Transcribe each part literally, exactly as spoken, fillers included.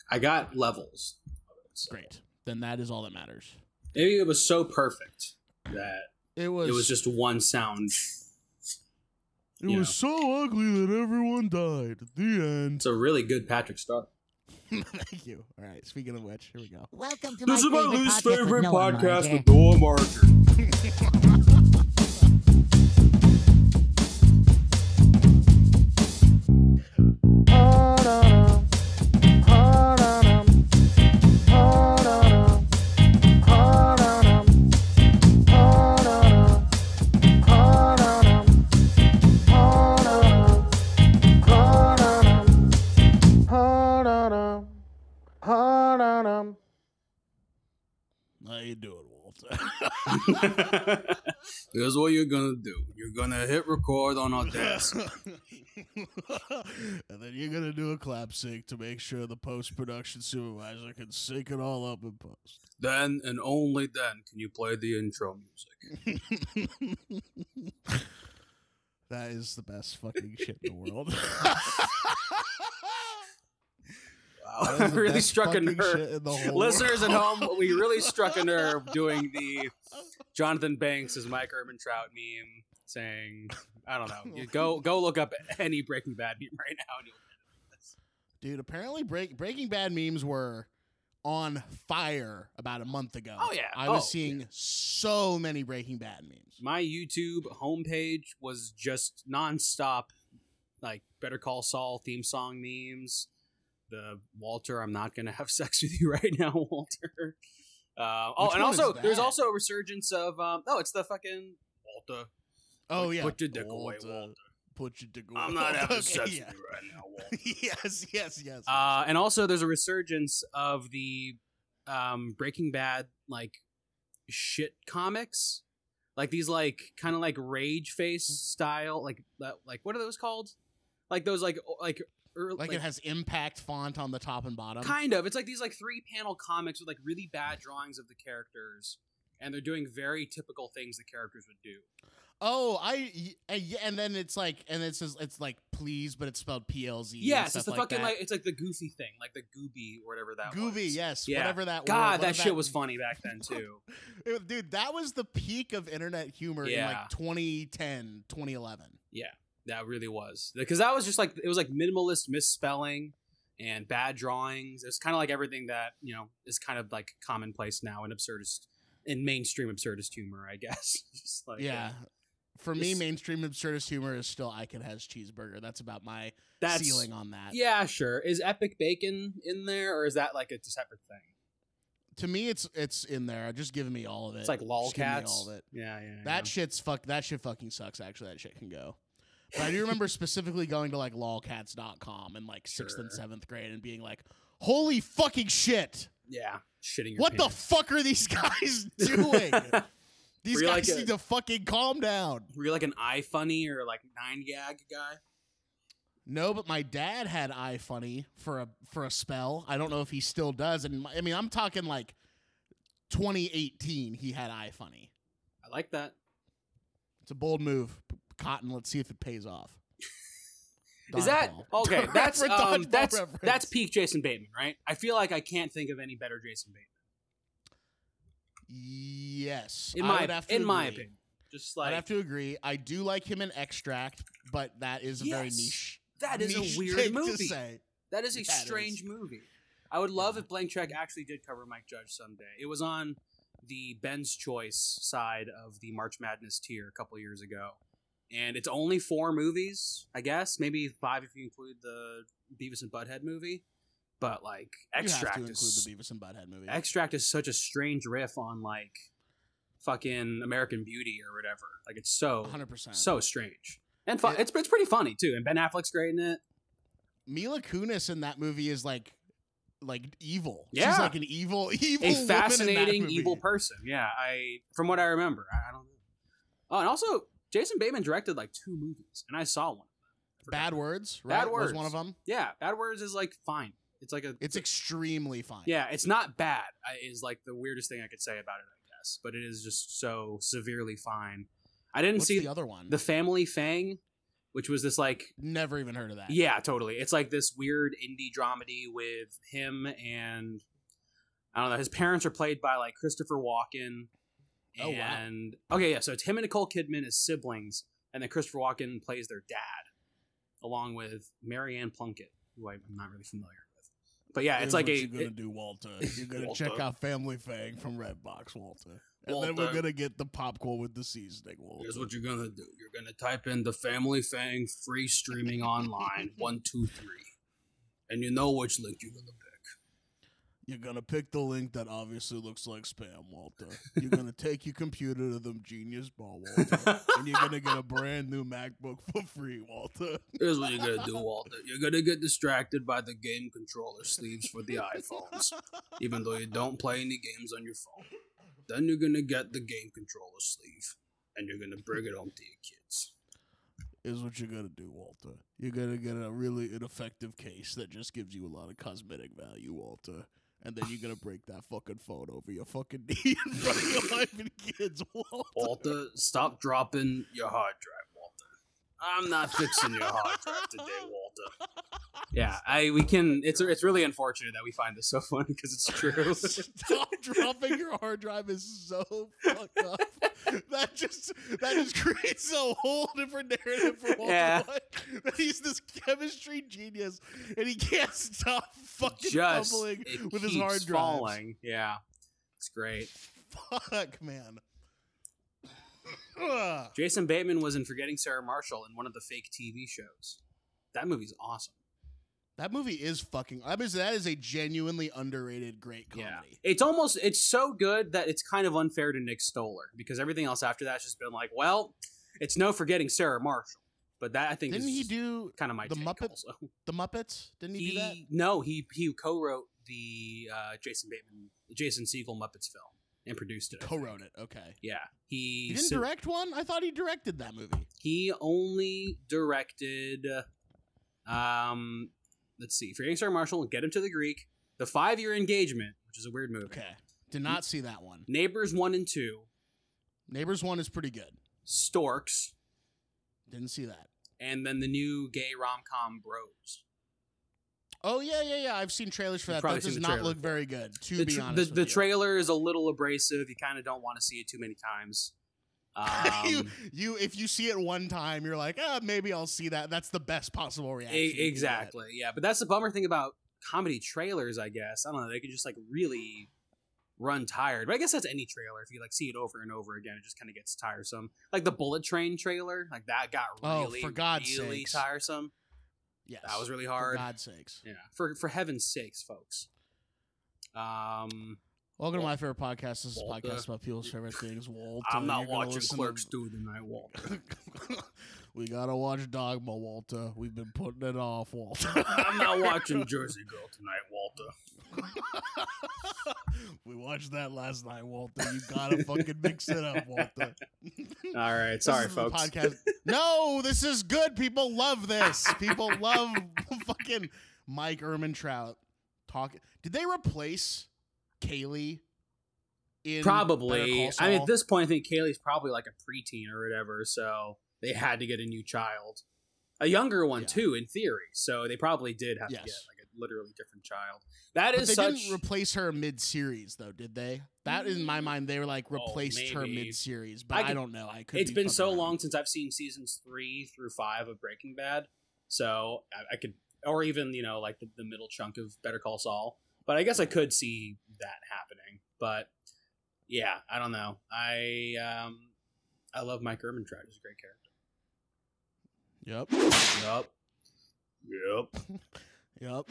I got levels. So. Great. Then that is all that matters. Maybe it was so perfect that it was. It was just one sound. It was know. so ugly that everyone died. The end. It's a really good Patrick Star. Thank you. All right. Speaking of which, here we go. Welcome to this my is my least favorite podcast with Noah Marker. How you doing, Walter? Here's what you're gonna do. You're gonna hit record on Audacity. And then you're gonna do a clap sync to make sure the post-production supervisor can sync it all up in post. Then and only then can you play the intro music. That is the best fucking shit in the world. Wow. really struck a nerve. Listeners at home, we really struck a nerve doing the Jonathan Banks as Mike Ehrmantraut meme saying, I don't know, you go go look up any Breaking Bad meme right now and you'll get this. Dude, apparently break, Breaking Bad memes were on fire about a month ago. Oh, yeah. I was oh, seeing yeah. so many Breaking Bad memes. My YouTube homepage was just nonstop, like Better Call Saul theme song memes. The Walter, I'm not gonna have sex with you right now, Walter. Uh, oh, Which and also there's there's also a resurgence of um. Oh, it's the fucking Walter. Oh put, yeah, put your dick Walter. away, Walter. Put your dick away. I'm not having okay, sex yeah. with you right now, Walter. yes, yes, yes. Uh, and also there's a resurgence of the um Breaking Bad like shit comics, like these like kind of like Rage Face style, like like what are those called? Like those like like. Or, like, like it has impact font on the top and bottom. Kind of. It's like these like three panel comics with like really bad drawings of the characters, and they're doing very typical things the characters would do. Oh, I and then it's like and it says it's like please, but it's spelled P L Z. Yes, it's the like fucking that. like it's like the goofy thing, like the Gooby or whatever that Gooby, was. yes, yeah. whatever that. God, word, that shit that... was funny back then too. Dude, that was the peak of internet humor yeah. in like twenty ten, twenty eleven. Yeah. That really was, because that was just like it was like minimalist misspelling and bad drawings. It's kind of like everything that you know is kind of like commonplace now in absurdist in mainstream absurdist humor, I guess. just like, yeah, uh, for just, me, mainstream absurdist humor is still I Can Has Cheeseburger. That's about my that's, ceiling on that. Yeah, sure. Is Epic Bacon in there, or is that like a separate thing? To me, it's it's in there. Just giving me all of it. It's like lolcats. All of it. Yeah, yeah. That yeah. shit's fuck. That shit fucking sucks. Actually, that shit can go. But I do remember specifically going to like lolcats dot com in like sixth sure. and seventh grade and being like, holy fucking shit. Yeah. Shitting your What pants. the fuck are these guys doing? These guys like a, need to fucking calm down. Were you like an iFunny or like nine gag guy? No, but my dad had iFunny for a for a spell. I don't know if he still does. And my, I mean, I'm talking like twenty eighteen. He had iFunny. I like that. It's a bold move. Cotton, let's see if it pays off. Is that okay? That's um, that's reference. that's peak Jason Bateman, right? I feel like I can't think of any better Jason Bateman. Yes, in I my would have to in agree. my opinion, just like I'd have to agree. I do like him in Extract, but that is a yes, very niche. That is niche a weird thing movie. To say. That is a that strange is. movie. I would love if Blank Check actually did cover Mike Judge someday. It was on the Ben's Choice side of the March Madness tier a couple years ago. And it's only four movies, I guess. Maybe five if you include the Beavis and Butthead movie. But, like, Extract you have to is... include the Beavis and Butthead movie. Extract is such a strange riff on, like, fucking American Beauty or whatever. Like, it's so... one hundred percent. So strange. And fun. It, it's, it's pretty funny, too. And Ben Affleck's great in it. Mila Kunis in that movie is, like, like evil. Yeah. She's like an evil, evil A woman fascinating, in that movie. evil person. Yeah, I... From what I remember. I, I don't know. Oh, and also... Jason Bateman directed like two movies, and I saw one. I Bad Words, right? Bad Words was one of them. Yeah, Bad Words is like fine. It's like a. It's extremely fine. Yeah, it's not bad. I, is like the weirdest thing I could say about it, I guess. But it is just so severely fine. I didn't What's see the other one. The Family Fang which was this like Never even heard of that. yeah, totally. It's like this weird indie dramedy with him and I don't know. His parents are played by like Christopher Walken. Oh, wow. And okay, yeah. So it's him and Nicole Kidman as siblings, and then Christopher Walken plays their dad, along with Marianne Plunkett, who I'm not really familiar with. But yeah, Here's it's like what a. you're gonna it- do, Walter. You're gonna Walter. check out Family Fang from Redbox, Walter, and Walter. then we're gonna get the popcorn with the seasoning, Walter. Here's what you're gonna do. You're gonna type in the Family Fang free streaming online one two three, and you know which link you're gonna pick. You're gonna pick the link that obviously looks like spam, Walter. You're gonna take your computer to them Genius Bar, Walter, and you're gonna get a brand new MacBook for free, Walter. Here's what you're gonna do, Walter. You're gonna get distracted by the game controller sleeves for the iPhones, even though you don't play any games on your phone. Then you're gonna get the game controller sleeve, and you're gonna bring it home to your kids. Is what you're gonna do, Walter. You're gonna get a really ineffective case that just gives you a lot of cosmetic value, Walter. And then you're gonna break that fucking phone over your fucking knee in front of your wife and kids, Walter. Walter, stop dropping your hard drive, Walter. I'm not fixing your hard drive today, Walter. Yeah, I we can. It's it's really unfortunate that we find this so funny because it's true. Stop dropping your hard drive is so fucked up. That just that just creates a whole different narrative for Walter Yeah. White. That he's this chemistry genius and he can't stop fucking Just fumbling it with his keeps hard drives. falling. Yeah, it's great. Fuck, man. Ugh. Jason Bateman was in Forgetting Sarah Marshall in one of the fake T V shows. That movie's awesome. That movie is fucking. I mean, that is a genuinely underrated, great comedy. Yeah, it's almost it's so good that it's kind of unfair to Nick Stoller because everything else after that's just been like, well, it's no Forgetting Sarah Marshall, but that I think Didn't is he do kind of my the take Muppets? also. the Muppets? Didn't he, do that? No, he he co-wrote the uh, Jason Bateman, Jason Segel Muppets film and produced it. I think. Co-wrote it. Okay. Yeah, he He didn't so- direct one. I thought he directed that movie. He only directed. Um, let's see, Forgetting Sarah Marshall, Get Him to the Greek, The Five Year Engagement, which is a weird movie. Okay. Did not see that one. Neighbors one and two, Neighbors one is pretty good. Storks, Didn't see that. and then the new gay rom com Bros. Oh yeah, yeah, yeah. I've seen trailers for You've that. probably That does seen the not trailer look for very good. To The, be tr- honest, the, with the you. trailer is a little abrasive. You kind of don't want to see it too many times. you, Um, you, if you see it one time, you're like, ah, maybe I'll see that. That's the best possible reaction. e- you can get. exactly, yeah. But that's the bummer thing about comedy trailers, I guess. I don't know. They can just like really run tired. But I guess that's any trailer. If you like see it over and over again, it just kind of gets tiresome. Like the Bullet Train trailer, like that got Oh, really, for God's really sakes. tiresome. Yes. That was really For hard. God's sakes. Yeah, for for heaven's sakes, folks. Um, Welcome to my favorite podcast. This is a Walter. podcast about people's favorite things. Walter, I'm not you're gonna watching listen Clerks to- two tonight, Walter. We gotta watch Dogma, Walter. We've been putting it off, Walter. I'm not watching Jersey Girl tonight, Walter. We watched that last night, Walter. You gotta fucking mix it up, Walter. All right, This sorry, is the folks. podcast. No, this is good. People love this. People love fucking Mike Ehrmantraut talking. Did they replace Kaylee? In Better Probably. Call I mean, Saul? at this point, I think Kaylee's probably like a preteen or whatever, so they had to get a new child, a younger one Yeah. too, in theory. So they probably did have Yes. to get like a literally different child. That But is they such. didn't replace her mid-series, though, did they? That in my mind, they were like Oh, replaced her maybe. mid-series, but I I, could- don't know. I could. It's be been so fucking wrong. long since I've seen seasons three through five of Breaking Bad, so I, I could, or even you know like the, the middle chunk of Better Call Saul. But I guess I could see that happening. But yeah, I don't know. I um, I love Mike Ehrmantraut. He's a great character. Yep. Yup. Yup.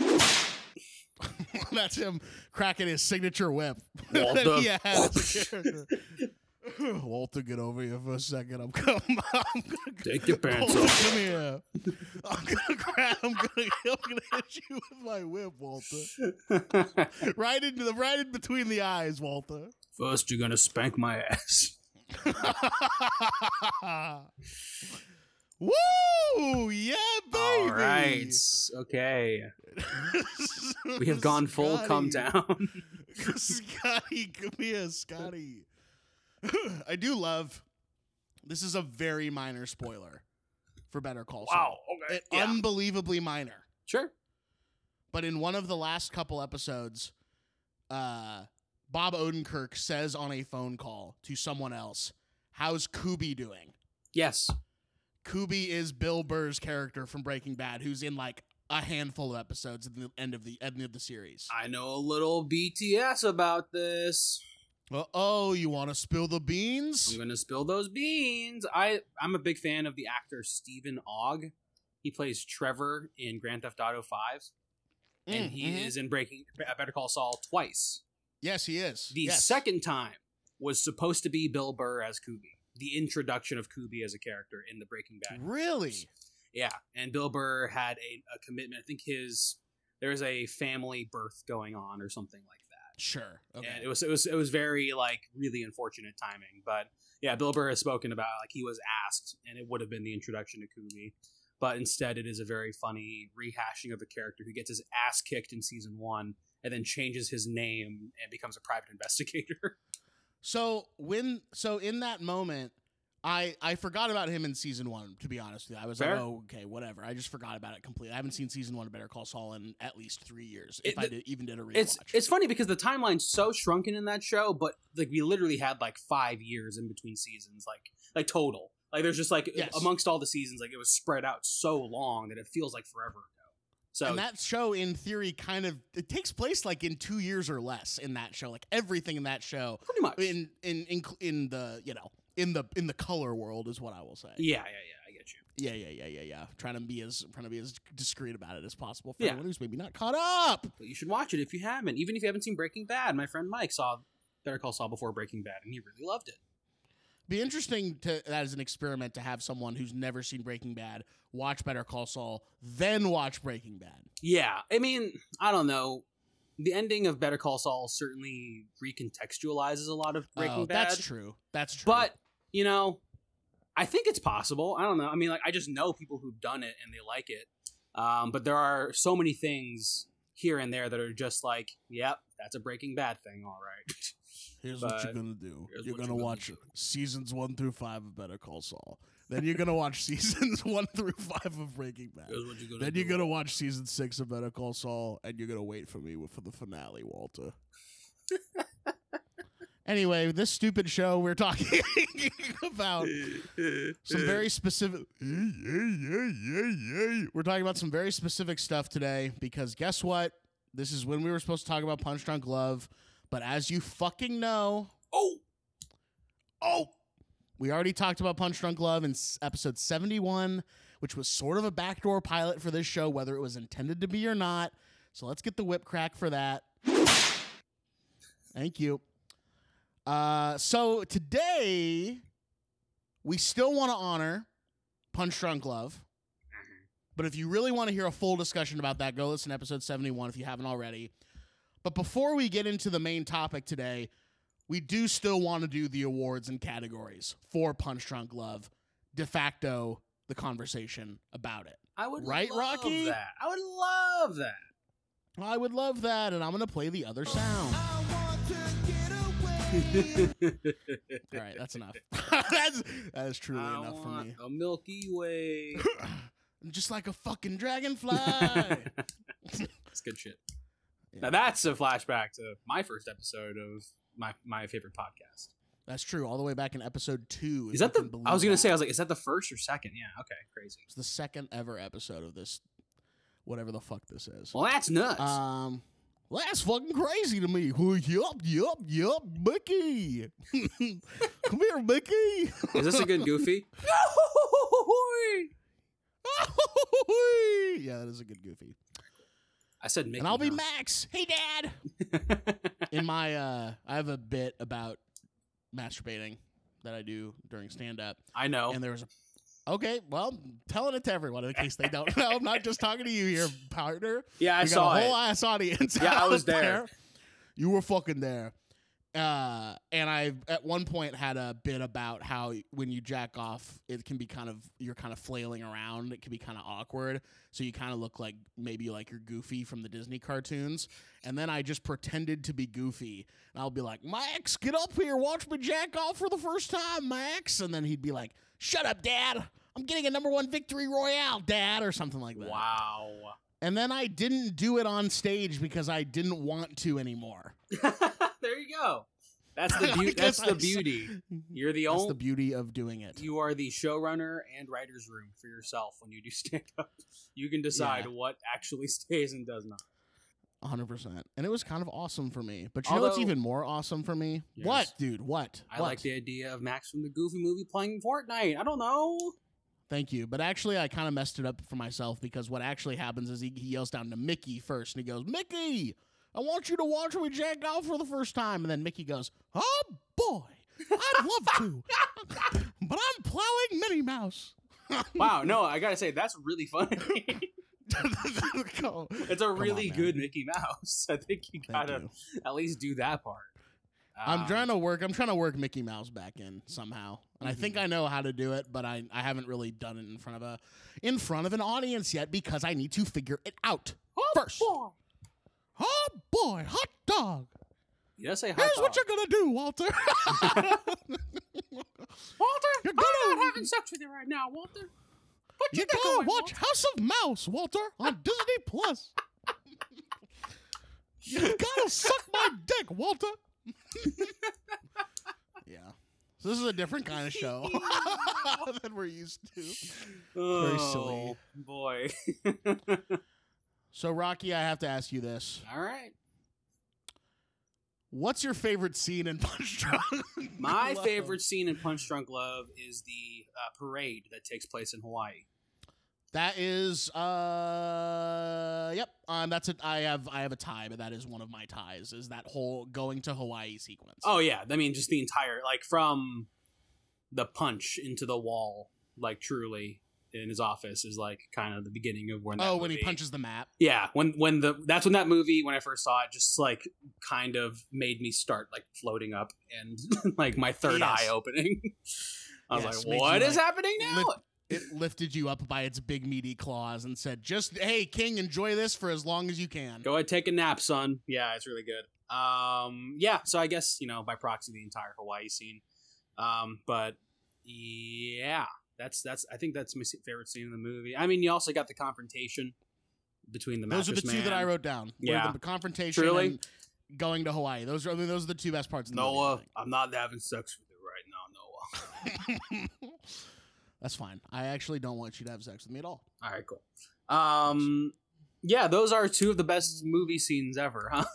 Yep. That's him cracking his signature whip. Walter. that he had as a character. Walter, get over here for a second. I'm coming. I'm gonna, Take your pants Walter, off. Come here. I'm gonna grab. I'm gonna. I'm gonna hit you with my whip, Walter. Right into the right in between the eyes, Walter. First, you're gonna spank my ass. Woo! Yeah, baby. All right. Okay. We have gone full come Scotty. down. Scotty, come here, Scotty. I do love. This is a very minor spoiler for Better Call Saul. Wow. Okay. It- Yeah. Unbelievably minor. Sure. But in one of the last couple episodes, uh, Bob Odenkirk says on a phone call to someone else, "How's Kubi doing?" Yes. Kubi is Bill Burr's character from Breaking Bad, who's in like a handful of episodes at the end of the end of the series. I know a little B T S about this. Uh oh, you want to spill the beans? I'm gonna spill those beans. I I'm a big fan of the actor Stephen Ogg. He plays Trevor in Grand Theft Auto five, and Mm, he mhm. is in Breaking Better Call Saul twice. Yes, he is. The yes. second time was supposed to be Bill Burr as Kubi. The introduction of Kubi as a character in the Breaking Bad. Really? Yeah, and Bill Burr had a, a commitment. I think his there was a family birth going on or something like that. Sure. Okay. And it was it was it was very like really unfortunate timing. But yeah, Bill Burr has spoken about like he was asked, and it would have been the introduction to Kubi, but instead it is a very funny rehashing of a character who gets his ass kicked in season one and then changes his name and becomes a private investigator. So when so in that moment, I I forgot about him in season one. To be honest with you, I was Fair. like, oh, okay, whatever. I just forgot about it completely. I haven't seen season one of Better Call Saul in at least three years. If It- I did, even did a rewatch. It's it's funny because the timeline's so shrunken in that show, but like we literally had like five years in between seasons, like like total. Like there's just like Yes. amongst all the seasons, like it was spread out so long that it feels like forever ago. So and that show, in theory, kind of it takes place like in two years or less. In that show, like everything in that show, pretty much. in in in in the you know in the in the color world is what I will say. yeah, yeah, yeah. I get you. Yeah, yeah, yeah, yeah, yeah. Trying to be as trying to be as discreet about it as possible for Yeah. anyone who's maybe not caught up. But you should watch it if you haven't. Even if you haven't seen Breaking Bad, my friend Mike saw Better Call Saul before Breaking Bad, and he really loved it. Be interesting to as an experiment to have someone who's never seen Breaking Bad watch Better Call Saul, then watch Breaking Bad. Yeah, I mean, I don't know. The ending of Better Call Saul certainly recontextualizes a lot of Breaking Oh, Bad. that's true. That's true. But, you know, I think it's possible. I don't know. I mean, like, I just know people who've done it and they like it. Um, but there are so many things here and there that are just like, yep, that's a Breaking Bad thing, all right. here's what you're but gonna do. here's You're what gonna you're gonna watch do. seasons one through five of Better Call Saul. Then you're gonna watch seasons one through five of Breaking Bad. Here's what you're gonna Then do. you're gonna watch season six of Better Call Saul, and you're gonna wait for me for the finale, Walter. Anyway, this stupid show we're talking about some very specific. We're talking about some very specific stuff today because guess what? This is when we were supposed to talk about Punch Drunk Love, but as you fucking know, Oh! oh, we already talked about Punch Drunk Love in s- episode seventy-one, which was sort of a backdoor pilot for this show, whether it was intended to be or not. So let's get the whip crack for that. Thank you. Uh, so today, we still want to honor Punch Drunk Love. But if you really want to hear a full discussion about that, go listen to episode seventy-one if you haven't already. But before we get into the main topic today, we do still want to do the awards and categories for Punch Drunk Love, de facto the conversation about it. I would Right, love Rocky? that. I would love that. I would love that, and I'm going to play the other sound. All right, that's enough. that's, that is truly I enough for want me. a Milky Way. Just like a fucking dragonfly. That's good shit. Yeah. Now that's a flashback to my first episode of my my favorite podcast. That's true. All the way back in episode two. Is if that you the? can believe I was gonna that. say I was like, is that the first or second? Yeah. Okay. Crazy. It's the second ever episode of this, whatever the fuck this is. Well, that's nuts. Um, well, that's fucking crazy to me. Oh, yup, yup, yup, Mickey. Come here, Mickey. Is this a good Goofy? Yeah, that is a good Goofy. I said Mickey. And I'll be huh? Max. Hey, Dad. In my, uh, I have a bit about masturbating that I do during stand-up. I know. And there was a okay, well, telling it to everyone in case they don't know. I'm not just talking to you here, partner. yeah, I We got saw a whole it. ass audience. Yeah, I out was there. You were fucking there. Uh, and I at one point had a bit about how when you jack off, it can be kind of you're kind of flailing around. It can be kind of awkward. So you kind of look like maybe like you're Goofy from the Disney cartoons. And then I just pretended to be Goofy. And I'll be like, Max, get up here, watch me jack off for the first time, Max. And then he'd be like, shut up, Dad. I'm getting a number one victory royale, Dad, or something like that. Wow. And then I didn't do it on stage because I didn't want to anymore. There you go. That's the beauty. That's the beauty. You're the only. That's the beauty of doing it. You are the showrunner and writer's room for yourself when you do stand up. You can decide Yeah. what actually stays and does not. one hundred percent. And it was kind of awesome for me. But you know Although- what's even more awesome for me? Yes. What, dude? What? I what? like the idea of Max from the Goofy movie playing Fortnite. I don't know. Thank you. But actually, I kind of messed it up for myself because what actually happens is he, he yells down to Mickey first, and he goes, Mickey, I want you to watch me jack off for the first time. And then Mickey goes, oh, boy, I'd love to. But I'm plowing Minnie Mouse. Wow, no, I gotta say that's really funny. Go. It's a really man. good Mickey Mouse. I think you Thank gotta you. at least do that part. I'm Um, trying to work. I'm trying to work Mickey Mouse back in somehow, and I think Mhm. I know how to do it, but I, I haven't really done it in front of a in front of an audience yet because I need to figure it out Oh, first. boy. Oh boy, hot dog! You gotta say hot Here's dog. what you're gonna do, Walter. Walter, You're I'm gonna- not having sex with you right now, Walter. Put You your dick gotta away, watch Walter. House of Mouse, Walter, on Disney Plus. You gotta suck my dick, Walter. Yeah. So this is a different kind of show than we're used to. Very silly. Oh, boy. So, Rocky, I have to ask you this. All right. What's your favorite scene in Punch Drunk My Love? favorite scene in Punch Drunk Love is the uh, parade that takes place in Hawaii. That is, uh, yep. Um, that's it. I have, I have a tie, but that is one of my ties. Is that whole going to Hawaii sequence? Oh yeah, I mean just the entire like from the punch into the wall, like truly in his office is like kind of the beginning of when. That oh, when he movie- punches the map. Yeah, when when the that's when that movie when I first saw it just like kind of made me start like floating up and like my third Yes. eye opening. I was Yes, like, made what you, is like, happening now? lift- It lifted you up by its big meaty claws and said, "Just hey, King, enjoy this for as long as you can." Go ahead, take a nap, son. Yeah, it's really good. Um, yeah, so I guess you know by proxy the entire Hawaii scene. Um, but yeah, that's that's I think that's my se- favorite scene in the movie. I mean, you also got the confrontation between the Those are the mattress two that man. I wrote down. Were Yeah. the confrontation Truly? and going to Hawaii. Those are I mean, those are the two best parts of the movie. I Noah, think. I'm not having sex with you right now, Noah. That's fine. I actually don't want you to have sex with me at all. All right, cool. Um, yeah, those are two of the best movie scenes ever, huh?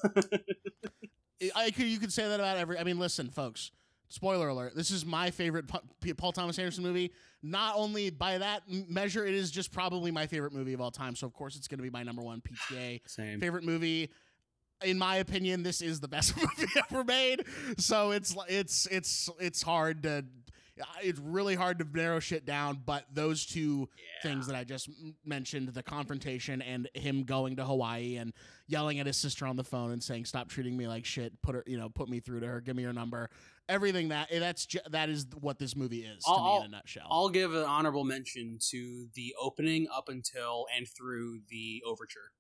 I, I could, you could say that about every. I mean, listen, folks. Spoiler alert: this is my favorite Pa- P- Paul Thomas Anderson movie. Not only by that m- measure, it is just probably my favorite movie of all time. So of course, it's going to be my number one P T A Same. favorite movie. In my opinion, this is the best movie ever made. So it's it's it's it's hard to. It's really hard to narrow shit down, but those two Yeah. things that I just m- mentioned, the confrontation and him going to Hawaii and yelling at his sister on the phone and saying, "Stop treating me like shit. Put her, you know, put me through to her. Give me your number." Everything that that's ju- that is what this movie is to I'll- me in a nutshell. I'll give an honorable mention to the opening up until and through the overture.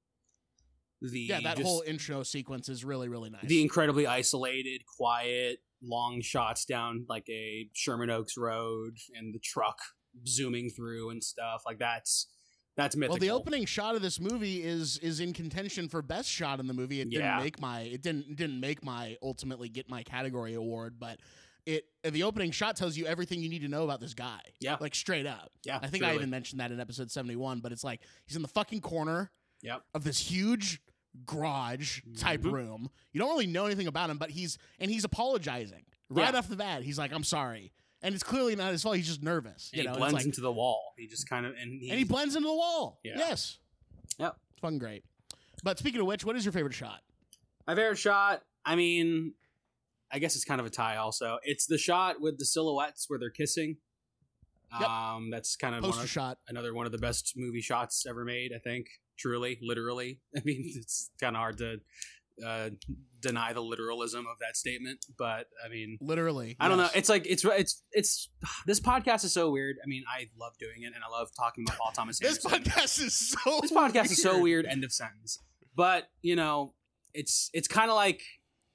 The yeah, that just whole intro sequence is really really nice. the incredibly isolated, quiet, long shots down like a Sherman Oaks road and the truck zooming through and stuff like that's that's mythical. well, the opening shot of this movie is is in contention for best shot in the movie. It didn't Yeah. make my it didn't didn't make my ultimately get my category award, but it the opening shot tells you everything you need to know about this guy. Yeah. like straight up. Yeah, I think I truly. even mentioned that in episode seventy-one, but it's like he's in the fucking corner Yep. of this huge garage type Mhm. room. You don't really know anything about him, but he's and he's apologizing right Yeah. off the bat. He's like, "I'm sorry," and it's clearly not his fault. He's just nervous. And You he know, blends it's like, into the wall. He just kind of and he, and he blends into the wall. Yeah. Yes. Yep. It's fucking great. But speaking of which, what is your favorite shot? My favorite shot, I mean, I guess it's kind of a tie also. It's the shot with the silhouettes where they're kissing. Yep. Um, that's kind of one Poster of, shot. another one of the best movie shots ever made, I think. Truly, literally. I mean, it's kind of hard to uh, deny the literalism of that statement, but I mean, Literally. I don't yes. know. It's like it's it's it's this podcast is so weird. I mean, I love doing it and I love talking about Paul Thomas This Anderson. podcast is so This podcast is so weird. End of sentence. But you know, it's it's kind of like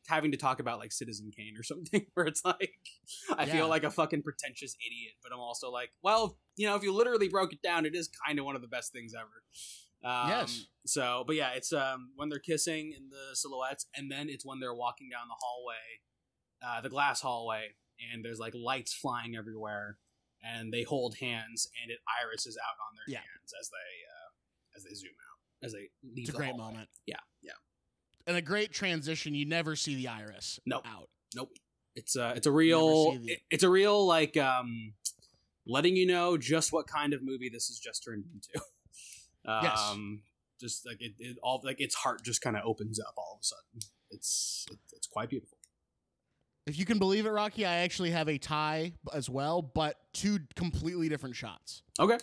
having to talk about like Citizen Kane or something, where it's like I Yeah. feel like a fucking pretentious idiot, but I'm also like, well, you know, if you literally broke it down, it is kind of one of the best things ever. Um, Yes. So, but yeah, it's um when they're kissing in the silhouettes, and then it's when they're walking down the hallway, uh, the glass hallway, and there's like lights flying everywhere, and they hold hands, and it irises out on their Yeah. hands as they uh, as they zoom out, as they leave. It's a the great hallway. moment. Yeah, yeah. And a great transition. You never see the iris Nope. out. Nope. It's a it's a real see the- it- it's a real like um letting you know just what kind of movie this has just turned into. um, Yes. Just like it, it all like its heart just kind of opens up all of a sudden. It's it, it's quite beautiful. If you can believe it, Rocky, I actually have a tie as well, but two completely different shots. Okay.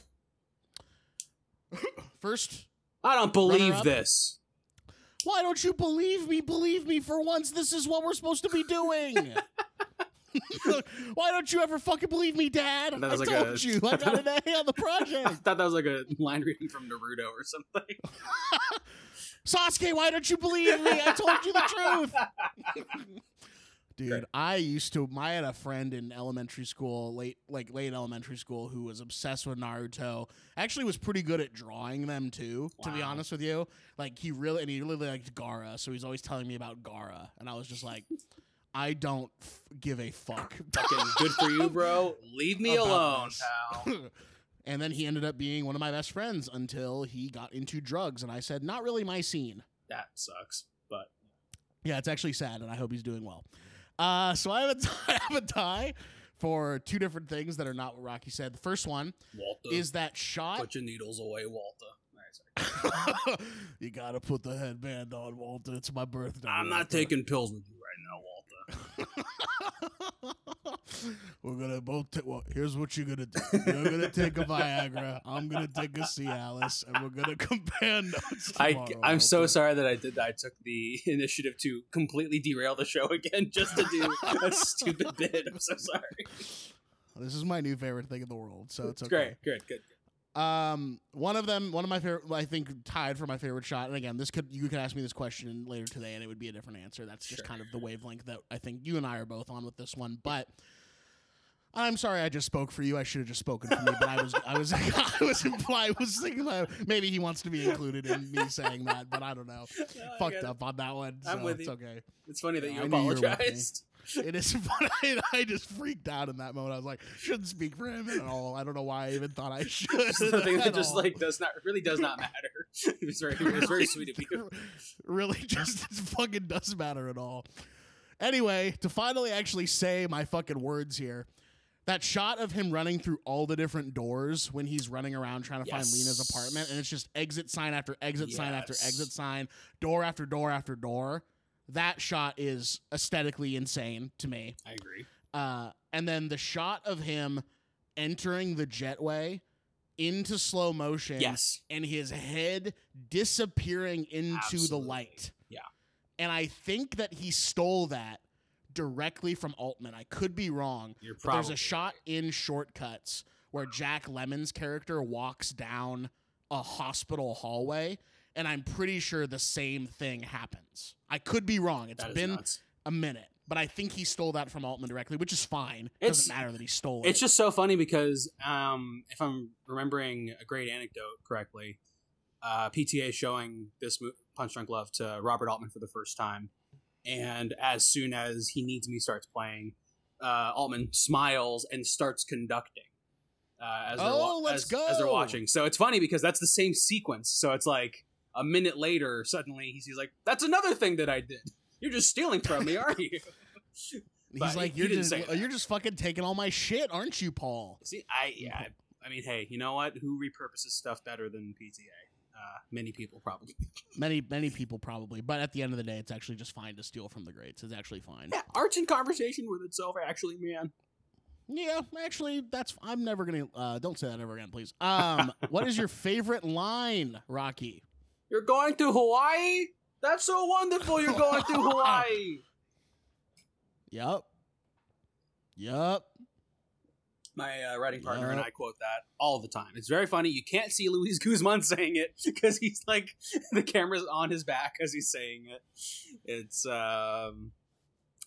First, I don't believe Runner-up? this. why don't you believe me? Believe me for once. This is what we're supposed to be doing. Why don't you ever fucking believe me, Dad? That I was like told a- you. I got an A on the I project. thought that was like a line reading from Naruto or something. Sasuke, why don't you believe me? I told you the truth. Dude, Great. I used to. I had a friend in elementary school, late like late elementary school, who was obsessed with Naruto. Actually, was pretty good at drawing them too. To be Wow. honest with you, like he really and he really liked Gaara, so he's always telling me about Gaara, and I was just like, I don't f- give a fuck. Fucking good for you, bro. Leave me About alone, this. pal. And then he ended up being one of my best friends until he got into drugs, and I said, not really my scene. That sucks, but Yeah, it's actually sad, and I hope he's doing well. Uh, so I have, a t- I have a tie for two different things that are not what Rocky said. The first one Walter, is that shot. put your needles away, Walter. All right, sorry. You gotta put the headband on, Walter. It's my birthday. I'm not Walter. taking pills with you right now, Walter. We're gonna both take. Well, here's what you're gonna do. You're gonna take a Viagra. I'm gonna take a Cialis, and we're gonna compare notes. I, tomorrow, I'm so Walter. sorry that I did that. I took the initiative to completely derail the show again just to do a stupid bit. I'm so sorry. This is my new favorite thing in the world, so it's It's okay. great. Good, good. Um, one of them, one of my favorite, I think, tied for my favorite shot. And again, this could you could ask me this question later today, and it would be a different answer. That's just Sure. kind of the wavelength that I think you and I are both on with this one. But I'm sorry, I just spoke for you. I should have just spoken for me. But I was, I was, I was implied. Was thinking that maybe he wants to be included in me saying that, but I don't know. No, I Fucked get it. up on that one. I'm so with it's you. okay. It's funny that Yeah, you I knew you were with me. apologized. It is funny. I just freaked out in that moment. I was like, shouldn't speak for him at all. I don't know why I even thought I should. It's the thing that at just all. like does not really does not matter. It was very it was very sweet of you. Really, just it fucking doesn't matter at all. Anyway, to finally actually say my fucking words here, that shot of him running through all the different doors when he's running around trying to find Yes. Lena's apartment, and it's just exit sign after exit sign after Yes. exit sign, door after door after door. That shot is aesthetically insane to me. I agree. Uh, and then the shot of him entering the jetway into slow motion, Yes. and his head disappearing into Absolutely. the light. Yeah. And I think that he stole that directly from Altman. I could be wrong. You're But there's probably a shot in Shortcuts where Jack Lemmon's character walks down a hospital hallway, and I'm pretty sure the same thing happens. I could be wrong. It's That is been nuts. a minute, but I think he stole that from Altman directly, which is fine. It It's- doesn't matter that he stole it. It's just so funny because um, if I'm remembering a great anecdote correctly, uh, P T A showing this mo- Punch Drunk Love to Robert Altman for the first time, and as soon as He Needs Me starts playing, uh, Altman smiles and starts conducting. Uh, as they're Oh, wa- let's as, as they're go. watching. So it's funny because that's the same sequence. So it's like a minute later, suddenly he's, he's like, "That's another thing that I did. You're just stealing from me, aren't you?" but He's like, he you're didn't just say that. you're just fucking taking all my shit, aren't you, Paul? See, I yeah, I, I mean, hey, you know what? Who repurposes stuff better than P T A? Uh, many people probably. Many many people probably, but at the end of the day, it's actually just fine to steal from the greats. It's actually fine. Yeah, art's in conversation with itself. Actually, man. Yeah, actually, that's. I'm never gonna. Uh, don't say that ever again, please. Um, what is your favorite line, Rocky? You're going to Hawaii? That's so wonderful. You're going to Hawaii. Yup. Yup. My uh, writing partner and Yup. I quote that all the time. It's very funny. You can't see Luis Guzman saying it because he's like the camera's on his back as he's saying it. It's um,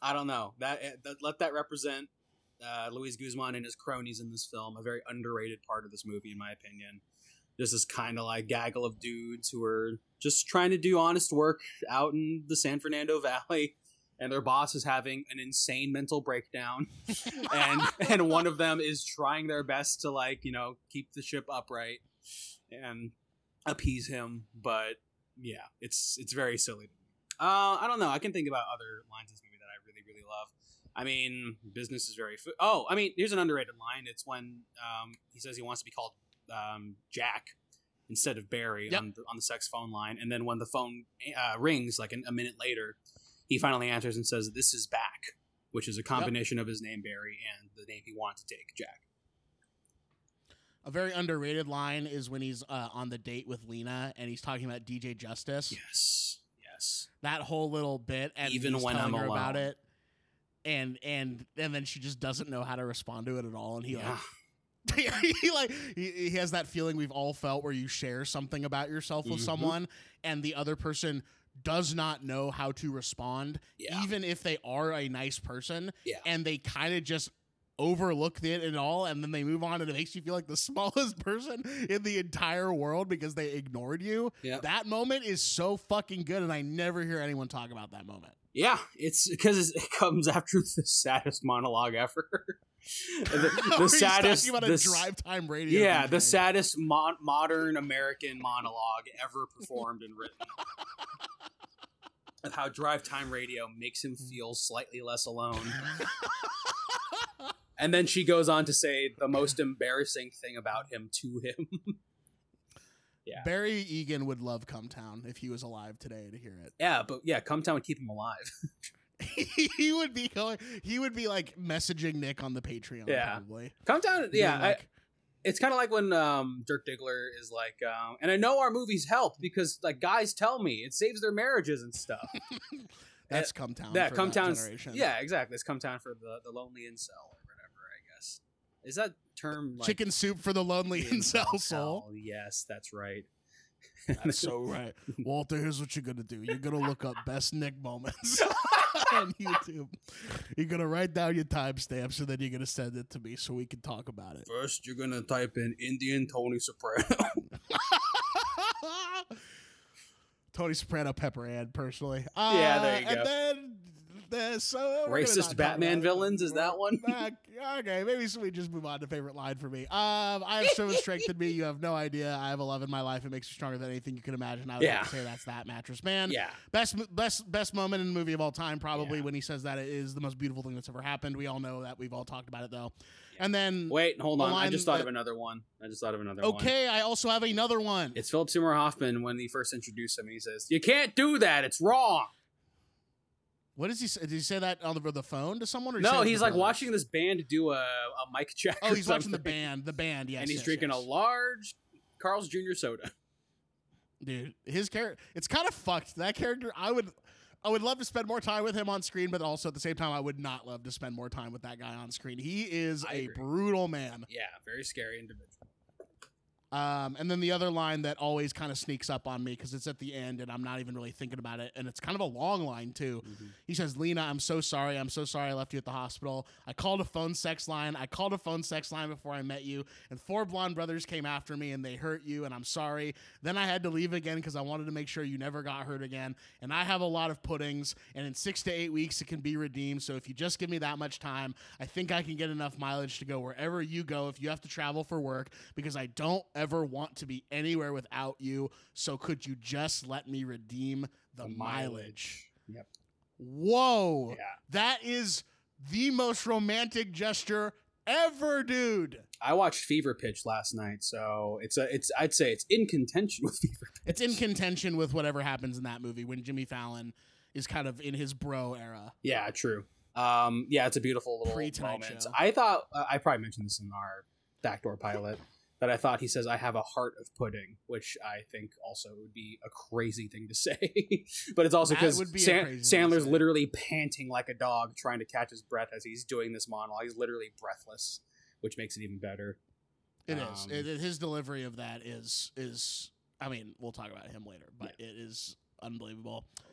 I don't know. That, that let that represent uh, Luis Guzman and his cronies in this film. A very underrated part of this movie, in my opinion. Just this kind of like gaggle of dudes who are just trying to do honest work out in the San Fernando Valley, and their boss is having an insane mental breakdown, and and one of them is trying their best to like you know keep the ship upright and appease him, but yeah, it's it's very silly. Uh, I don't know. I can think about other lines in this movie that I really really love. I mean, business is very. Fo- oh, I mean, here's an underrated line. It's when um, he says he wants to be called um, Jack instead of Barry yep. on the, on the sex phone line, and then when the phone uh, rings like an, a minute later, he finally answers and says, "This is back," which is a combination yep. of his name Barry and the name he wanted to take, Jack. A very underrated line is when he's uh, on the date with Lena and he's talking about D J Justice. Yes, yes. That whole little bit, and even he's when telling I'm her alone. about it, and and and then she just doesn't know how to respond to it at all, and he yeah. like. he like he, he has that feeling we've all felt where you share something about yourself with mm-hmm. someone and the other person does not know how to respond, yeah. even if they are a nice person, yeah. and they kind of just overlook it and all, and then they move on, and it makes you feel like the smallest person in the entire world because they ignored you. Yep. That moment is so fucking good, and I never hear anyone talk about that moment. Yeah, it's because it comes after the saddest monologue ever. the, the saddest about this, a drive time radio. Yeah, D J. the saddest mo- modern American monologue ever performed and written. Of how drive time radio makes him feel slightly less alone. And then she goes on to say the most embarrassing thing about him to him. Yeah. Barry Egan would love Come Town if he was alive today to hear it. Yeah, but yeah, Come Town would keep him alive. he would be going. He would be like messaging Nick on the Patreon. Yeah, probably. Come Town. Yeah, like, I, it's kind of like when um, Dirk Diggler is like, um, and I know our movies help because like guys tell me it saves their marriages and stuff. That's Come Town. Yeah, for Come that Town. generation. Yeah, exactly. It's Come Town for the the lonely incel or whatever. I guess is that term like, chicken soup for the lonely incel, incel soul. Yes, that's right. That's so right. Walter, here's what you're going to do. You're going to look up best Nick moments on YouTube. You're going to write down your timestamps, and then you're going to send it to me so we can talk about it. First, you're going to type in Indian Tony Soprano. Tony Soprano, Pepper Ann, personally. Uh, yeah, there you and go. then, then so racist Batman villains, is that one? Okay, maybe so we just move on to favorite line for me. Um, I have so much strength in me, you have no idea. I have a love in my life. It makes me stronger than anything you can imagine. I would yeah. like to say that's that Mattress Man. Yeah. Best best best moment in the movie of all time, probably yeah. when he says that it is the most beautiful thing that's ever happened. We all know that. We've all talked about it though. And then wait, hold on. I just thought that, of another one. I just thought of another okay, one. Okay, I also have another one. It's Philip Seymour Hoffman when he first introduced him. He says, "You can't do that. It's wrong." What does he say? Did he say that on the, the phone to someone? Or no, he's like watching this band do a, a mic check. Oh, he's something. watching the band. The band, yes. And he's yes, drinking yes. a large Carl's Junior soda. Dude, his character, it's kind of fucked. That character, I would I would love to spend more time with him on screen, but also at the same time, I would not love to spend more time with that guy on screen. He is I a agree. brutal man. Yeah, very scary individual. Um, and then the other line that always kind of sneaks up on me because it's at the end and I'm not even really thinking about it. And it's kind of a long line, too. Mm-hmm. He says, Lena, I'm so sorry. I'm so sorry I left you at the hospital. I called a phone sex line. I called a phone sex line before I met you. And four blonde brothers came after me and they hurt you. And I'm sorry. Then I had to leave again because I wanted to make sure you never got hurt again. And I have a lot of puddings. And in six to eight weeks, it can be redeemed. So if you just give me that much time, I think I can get enough mileage to go wherever you go if you have to travel for work because I don't ever want to be anywhere without you. So could you just let me redeem the, the mileage? mileage? Yep. Whoa. Yeah. That is the most romantic gesture ever, dude. I watched Fever Pitch last night, so it's a it's I'd say it's in contention with Fever Pitch. It's in contention with whatever happens in that movie when Jimmy Fallon is kind of in his bro era. Yeah, true. Um, yeah, it's a beautiful little Pre-Tonight moment. Show. I thought uh, I probably mentioned this in our backdoor pilot. That I thought he says, I have a heart of pudding, which I think also would be a crazy thing to say. But it's also because be San- Sandler's literally panting like a dog trying to catch his breath as he's doing this monologue. He's literally breathless, which makes it even better. It um, is. It, his delivery of that is, is, I mean, we'll talk about him later, but yeah. It is unbelievable.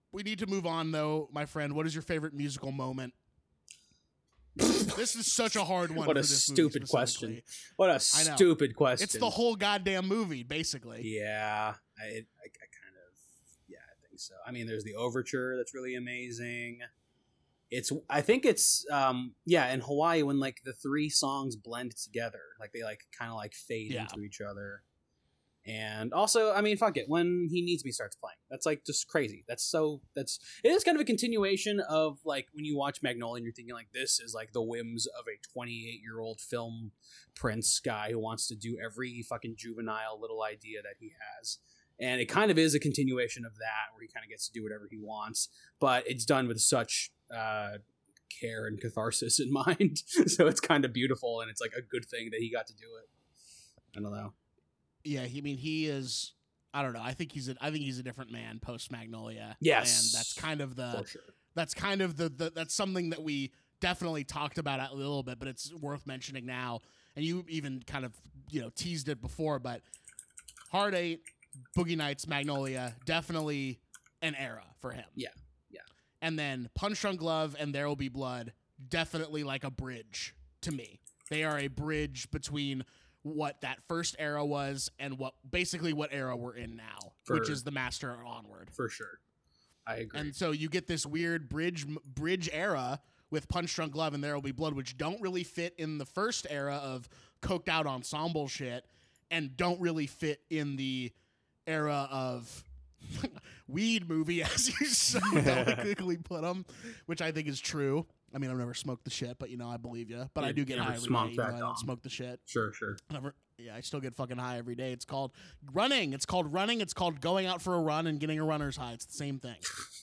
we need to move on, though, my friend. What is your favorite musical moment? This is such a hard one. What for a this stupid movie question. What a I know. stupid question. It's the whole goddamn movie, basically. Yeah, I, I, I kind of, yeah, I think so. I mean, there's the overture that's really amazing. It's, I think it's, um, yeah, in Hawaii when like the three songs blend together, like they like kind of like fade Yeah. into each other. And also, I mean, fuck it, when He Needs Me starts playing, that's like just crazy. That's so, that's, it is kind of a continuation of like when you watch Magnolia and you're thinking like this is like the whims of a twenty-eight year old film prince guy who wants to do every fucking juvenile little idea that he has. And it kind of is a continuation of that where he kind of gets to do whatever he wants, but it's done with such uh, care and catharsis in mind. So it's kind of beautiful and it's like a good thing that he got to do it. I don't know. Yeah, he, I mean, he is. I don't know. I think he's. A, I think he's a different man post Magnolia. Yes, and that's kind of the. For sure. That's kind of the, the. That's something that we definitely talked about a little bit, but it's worth mentioning now. And you even kind of you know teased it before, but Hard Eight, Boogie Nights, Magnolia, definitely an era for him. Yeah, yeah. And then Punch Drunk Love and There Will Be Blood, definitely like a bridge to me. They are a bridge between what that first era was and what basically what era we're in now, For, which is the Master onward. For sure. I agree. And so you get this weird bridge bridge era with Punch Drunk Love and There Will Be Blood, which don't really fit in the first era of coked out ensemble shit and don't really fit in the era of weed movie, as you so delicately put them, which I think is true. I mean, I've never smoked the shit, but, you know, I believe you. But Yeah, I do get never high every smoked day. You know, that I dong. don't smoke the shit. Sure, sure. Never, yeah, I still get fucking high every day. It's called running. It's called running. It's called going out for a run and getting a runner's high. It's the same thing.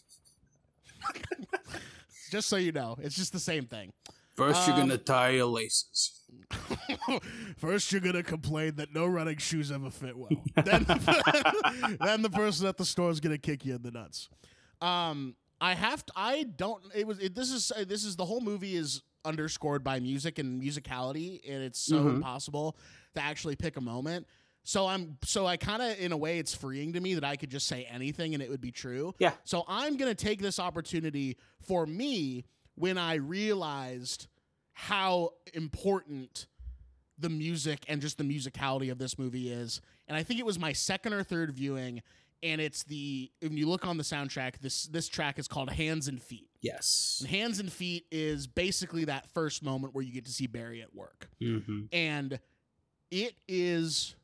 Just so you know, it's just the same thing. First, you're Um, going to tie your laces. First, you're gonna complain that no running shoes ever fit well. then, then the person at the store is gonna kick you in the nuts. Um, I have to. I don't. It was. It, this is. Uh, this is the whole movie is underscored by music and musicality, and it's so Mhm. impossible to actually pick a moment. So I'm. So I kind of, in a way, it's freeing to me that I could just say anything and it would be true. Yeah. So I'm gonna take this opportunity for me when I realized how important the music and just the musicality of this movie is. And I think it was my second or third viewing, and it's the, when you look on the soundtrack, this this track is called Hands and Feet. Yes. And Hands and Feet is basically that first moment where you get to see Barry at work. Mm-hmm. And it is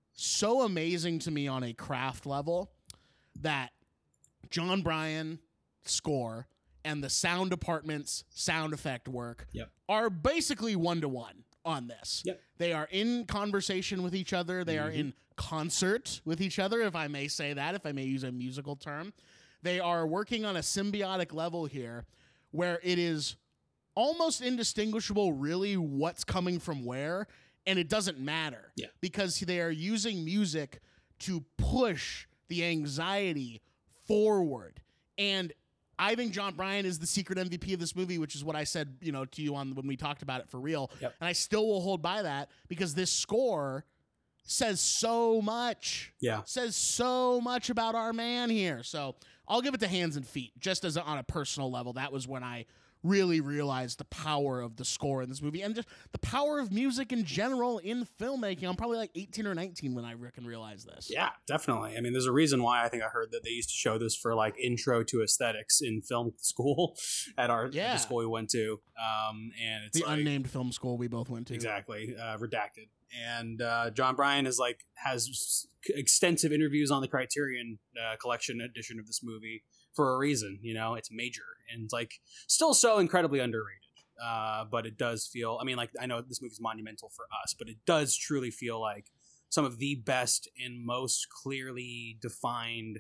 so amazing to me on a craft level that John Bryan score and the sound department's sound effect work Yep. are basically one-to-one on this. Yep. They are in conversation with each other. They are Mhm. in concert with each other, if I may say that, if I may use a musical term. They are working on a symbiotic level here where it is almost indistinguishable really what's coming from where, and it doesn't matter. Yeah. Because they are using music to push the anxiety forward. And I think John Bryan is the secret M V P of this movie, which is what I said, you know, to you on when we talked about it for real. Yep. And I still will hold by that because this score says so much. Yeah. Says so much about our man here. So I'll give it to Hands and Feet, just as a, on a personal level. That was when I really realized the power of the score in this movie and just the power of music in general in filmmaking. I'm probably like eighteen or nineteen when I can realize this. Yeah, definitely. I mean, there's a reason why I think I heard that they used to show this for like intro to aesthetics in film school at our at Yeah. the school we went to. Um, and it's The like, unnamed film school we both went to. exactly uh, redacted. And uh, John Bryan is like has s- extensive interviews on the Criterion uh, Collection edition of this movie for a reason. You know, it's major and it's like still so incredibly underrated. Uh, but it does feel. I mean, like I know this movie's monumental for us, but it does truly feel like some of the best and most clearly defined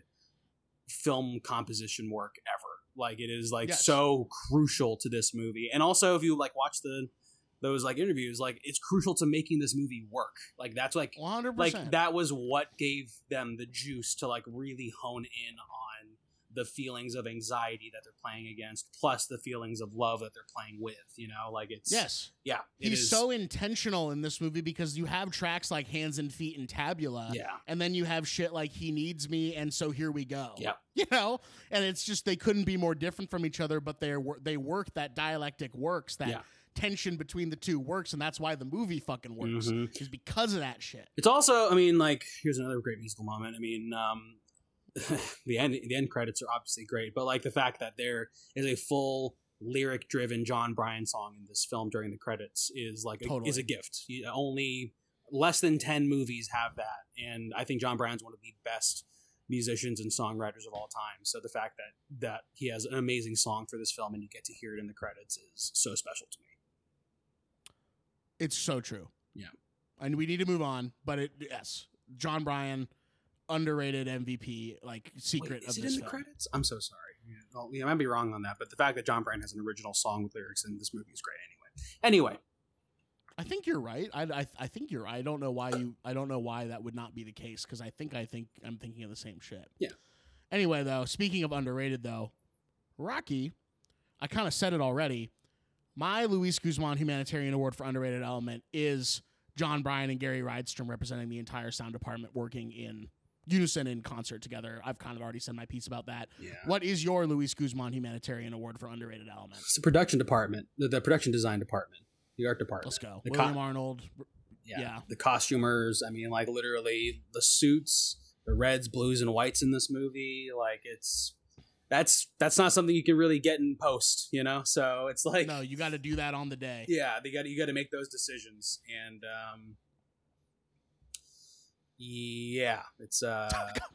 film composition work ever. Like it is like Yes. so crucial to this movie. And also if you like watch the those like interviews, like it's crucial to making this movie work. Like that's like one hundred like percent. that was what gave them the juice to like really hone in on the feelings of anxiety that they're playing against, plus the feelings of love that they're playing with, you know, like it's, yes, yeah, it he's is, so intentional in this movie because you have tracks like Hands and Feet and Tabula, yeah, and then you have shit like He Needs Me and So Here We Go, yeah, you know, and it's just, they couldn't be more different from each other, but they're, they work, that dialectic works, that yeah. tension between the two works, and that's why the movie fucking works, Mhm. is because of that shit. It's also, I mean, like, here's another great musical moment. I mean, um, the end the end credits are obviously great, but like the fact that there is a full lyric driven John Bryan song in this film during the credits is like a, Totally. is a gift. You- only less than ten movies have that, and I think John Bryan's one of the best musicians and songwriters of all time. So the fact that that he has an amazing song for this film and you get to hear it in the credits is so special to me. It's so true. Yeah. And we need to move on, but it, yes, John Bryan, underrated M V P, like secret Wait, is of it this in the film. credits? I'm so sorry. Yeah, well, yeah, I might be wrong on that, but the fact that John Bryan has an original song with lyrics in this movie is great anyway. Anyway, I think you're right. I, I, I think you're. I don't know why you. I don't know why that would not be the case because I think I think I'm thinking of the same shit. Yeah. Anyway, though, speaking of underrated, though, Rocky, I kind of said it already. My Luis Guzman Humanitarian Award for Underrated Element is John Bryan and Gary Rydstrom representing the entire sound department working in unison in concert together. I've kind of already said my piece about that. yeah. What is your Luis Guzman Humanitarian Award for Underrated Element? It's the production department, the, the production design department, the art department. Let's go. The William co- Arnold. yeah. yeah. The costumers. I mean, like literally the suits, the reds, blues, and whites in this movie. Like it's that's that's not something you can really get in post, you know. So it's like No, you got to do that on the day. yeah, they got you got to make those decisions, and um, yeah, it's uh,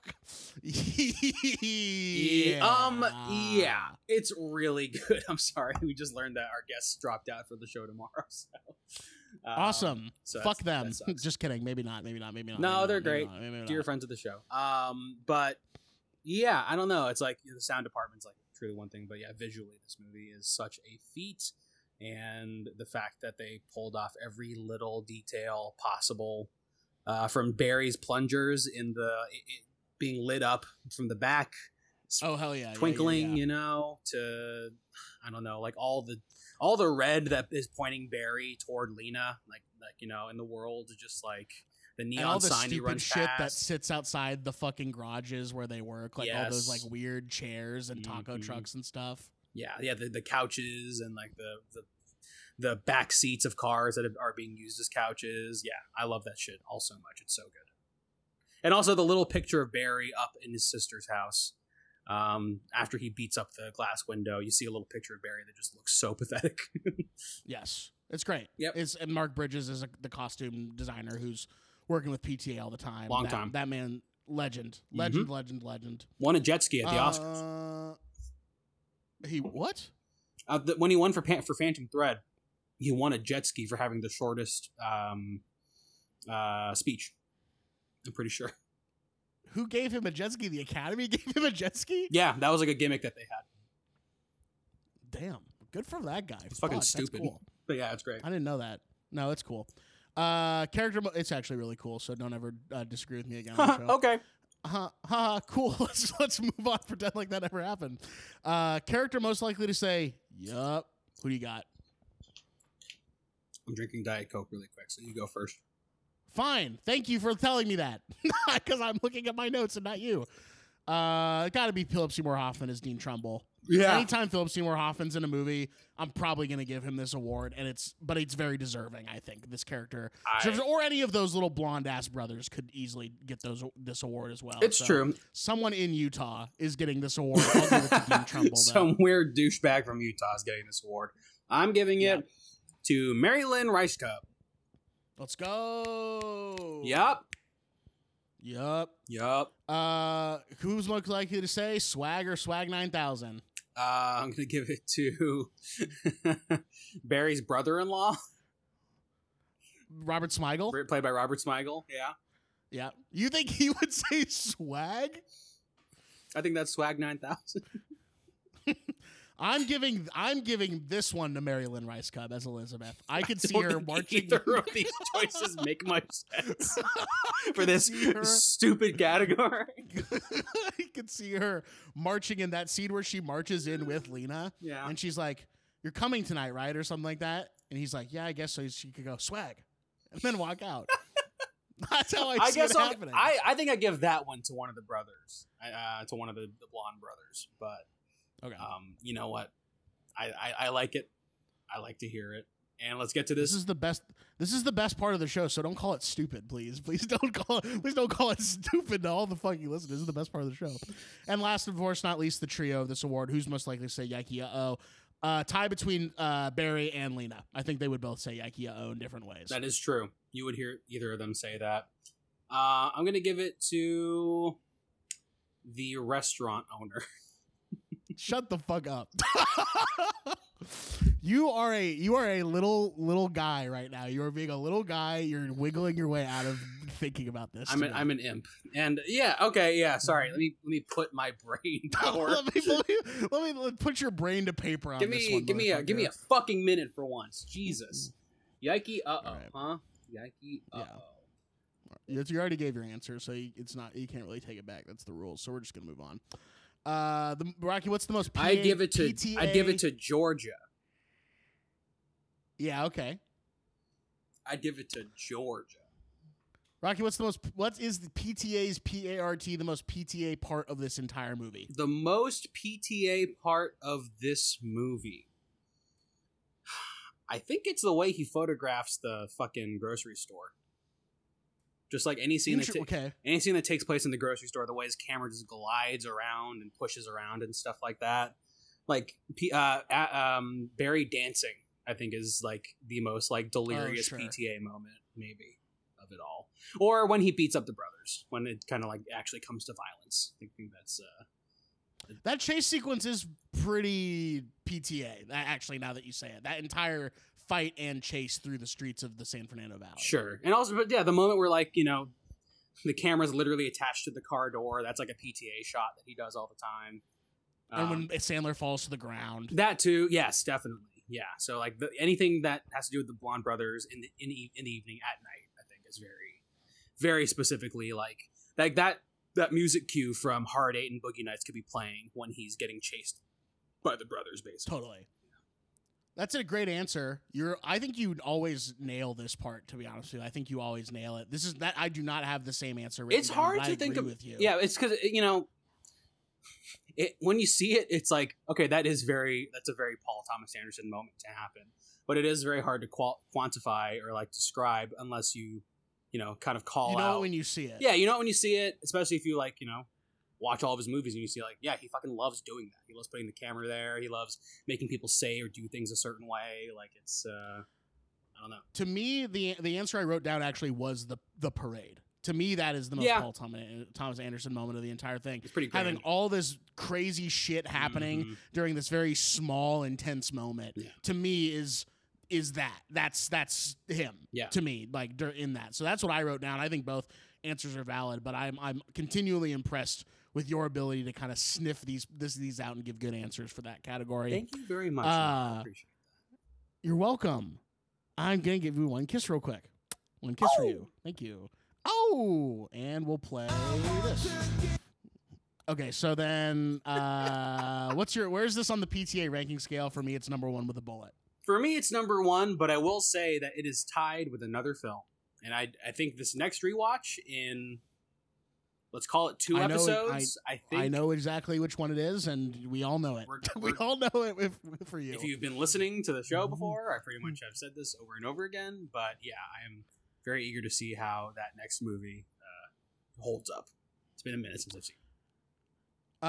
yeah. um, yeah, it's really good. I'm sorry, we just learned that our guests dropped out for the show tomorrow. So um, Awesome. so Fuck that's- them. that sucks. Just kidding. Maybe not. Maybe not. Maybe not. No, maybe they're not, maybe great. not, maybe not. Dear friends of the show. Um, but yeah, I don't know. It's like the sound department's like truly one thing, but yeah, visually this movie is such a feat, and the fact that they pulled off every little detail possible, uh, from Barry's plungers in the it, it being lit up from the back, Oh hell yeah! yeah, twinkling, yeah, yeah. you know, to I don't know, like all the all the red that is pointing Barry toward Lena, like like you know, in the world, just like. The neon And all the sign he stupid runs shit that past. sits outside the fucking garages where they work, like all those like Yes. weird chairs and taco Mhm. trucks and stuff. Yeah, yeah, the, the couches and like the, the the back seats of cars that are being used as couches. Yeah, I love that shit all so much. It's so good. And also the little picture of Barry up in his sister's house. Um, after he beats up the glass window, you see a little picture of Barry that just looks so pathetic. Yes, it's great. Yep. It's and Mark Bridges is a, the costume designer who's working with P T A all the time. Long that, time. That man, legend, legend, legend, legend. Won a jet ski at the Oscars. Uh, he what? Uh, the, when he won for Pan- for Phantom Thread, he won a jet ski for having the shortest um, uh, speech. I'm pretty sure. Who gave him a jet ski? The Academy gave him a jet ski? Yeah, that was like a gimmick that they had. Damn, good for that guy. It's fucking Fuck, that's stupid. cool. But yeah, it's great. I didn't know that. No, it's cool. Uh, character, mo- it's actually really cool. So don't ever uh, disagree with me again on the show. Okay. Uh, ha, cool. Let's let's move on. Pretend like that never happened. Uh, character most likely to say, "Yup." Who do you got? I'm drinking Diet Coke really quick, so you go first. Fine. Thank you for telling me that, because I'm looking at my notes and not you. Uh, got to be Philip Seymour Hoffman as Dean Trumbull. Anytime Philip Seymour Hoffman's in a movie, I'm probably going to give him this award, and it's but it's very deserving. I think this character, I- deserves- or any of those little blonde ass brothers, could easily get those this award as well. It's So, true. Someone in Utah is getting this award. I'll give it to Dean Trumbull. Though. Some weird douchebag from Utah is getting this award. I'm giving Yeah. it to Mary Lynn Rice Cup. Let's go. Yup. Yup. Yup. Uh, who's most likely to say Swag or Swag nine thousand? Uh, I'm gonna give it to Barry's brother-in-law, Robert Smigel. played by Robert Smigel. Yeah, Yeah. You think he would say Swag? I think that's Swag nine thousand. I'm giving I'm giving this one to Marilyn Rice Cub as Elizabeth. I could see Don't her think marching. Either of these choices make much sense for this see her- stupid category. I could see her marching in that scene where she marches in with Lena, Yeah. and she's like, "You're coming tonight, right?" or something like that. And he's like, "Yeah, I guess so." She could go swag, and then walk out. That's how I, I see guess it I'll, happening. I I think I give that one to one of the brothers, uh, to one of the, the blonde brothers. But okay. um, you know what? I, I I like it. I like to hear it. And let's get to this. This is the best. This is the best part of the show. So don't call it stupid, please. Please don't call it. Please don't call it stupid to all the fucking listeners. This is the best part of the show. And last, of course, not least, the trio of this award. Who's most likely to say Yike uh oh? Uh, tie between uh, Barry and Lena. I think they would both say Yike uh oh in different ways. That is true. You would hear either of them say that. Uh, I'm gonna give it to the restaurant owner. Shut the fuck up. You are a you are a little little guy right now. You are being a little guy. You're wiggling your way out of thinking about this. I'm an, I'm an imp, and yeah, okay, yeah. Sorry, let me let me put my brain power. let, me, let, me, let me put your brain to paper on give this me one. give me a give me a fucking minute for once. Jesus, Yike, uh oh, Right. huh? Yike, uh oh. You you already gave your answer, so you, it's not you can't really take it back. That's the rules. So we're just gonna move on. Uh, the Rocky, what's the most? P A, I give it to P T A? I give it to Georgia. Yeah, okay. I give it to Georgia. Rocky, what's the most? What is the P T A's P A R T the most P T A part of this entire movie? The most P T A part of this movie. I think it's the way he photographs the fucking grocery store. Just like any scene, that Inter- ta- okay. any scene that takes place in the grocery store, the way his camera just glides around and pushes around and stuff like that. Like P- uh, uh, um, Barry dancing, I think, is like the most like delirious Oh, sure. P T A moment, maybe, of it all. Or when he beats up the brothers, when it kind of like actually comes to violence. I think that's uh, That chase sequence is pretty P T A. That, actually, now that you say it, that entire fight and chase through the streets of the San Fernando Valley. sure. And also, but yeah, the moment where like you know, the camera's literally attached to the car door. That's like a P T A shot that he does all the time. And Um, when Sandler falls to the ground. that too, yes, definitely, yeah. So like the, anything that has to do with the blonde brothers in the in the, in the evening at night, I think is very, very specifically like like that that music cue from Hard Eight and Boogie Nights could be playing when he's getting chased by the brothers, basically. Totally. That's a great answer. You're. I think you always nail this part. To be honest with you, I think you always nail it. This is that I do not have the same answer. written It's down, hard but to I think agree of. with you. Yeah, it's because you know, it when you see it, it's like okay, that is very that's a very Paul Thomas Anderson moment to happen. But it is very hard to qual- quantify or like describe unless you, you know, kind of call You know out. it when you see it. Yeah, you know it when you see it, especially if you like, you know, watch all of his movies and you see like, yeah, he fucking loves doing that. He loves putting the camera there. He loves making people say or do things a certain way. Like it's, uh, I don't know. To me, the the answer I wrote down actually was the the parade. To me, that is the most Yeah. Paul Thomas, Thomas Anderson moment of the entire thing. It's pretty grand. Having all this crazy shit happening Mhm. during this very small, intense moment, Yeah. to me is is that that's that's him. Yeah. To me, like dur- in that. So that's what I wrote down. I think both answers are valid, but I'm I'm continually impressed with your ability to kind of sniff these this these out and give good answers for that category. Thank you very much. Uh, I appreciate You're welcome. I'm gonna give you one kiss real quick. One kiss for Oh. you. Thank you. Oh, and we'll play this. Okay, so then, uh, what's your? Where's this on the P T A ranking scale? For me, it's number one with a bullet. that. For me, it's number one, but I will say that it is tied with another film. And I, I think this next rewatch in, let's call it two I know it- episodes, I, think I know exactly which one it is, and we all know it. We're- we we're- all know it if, for you. if you've been listening to the show Mm-hmm. before, I pretty much have said this over and over again. But yeah, I am very eager to see how that next movie uh, holds up. It's been a minute since I've seen it.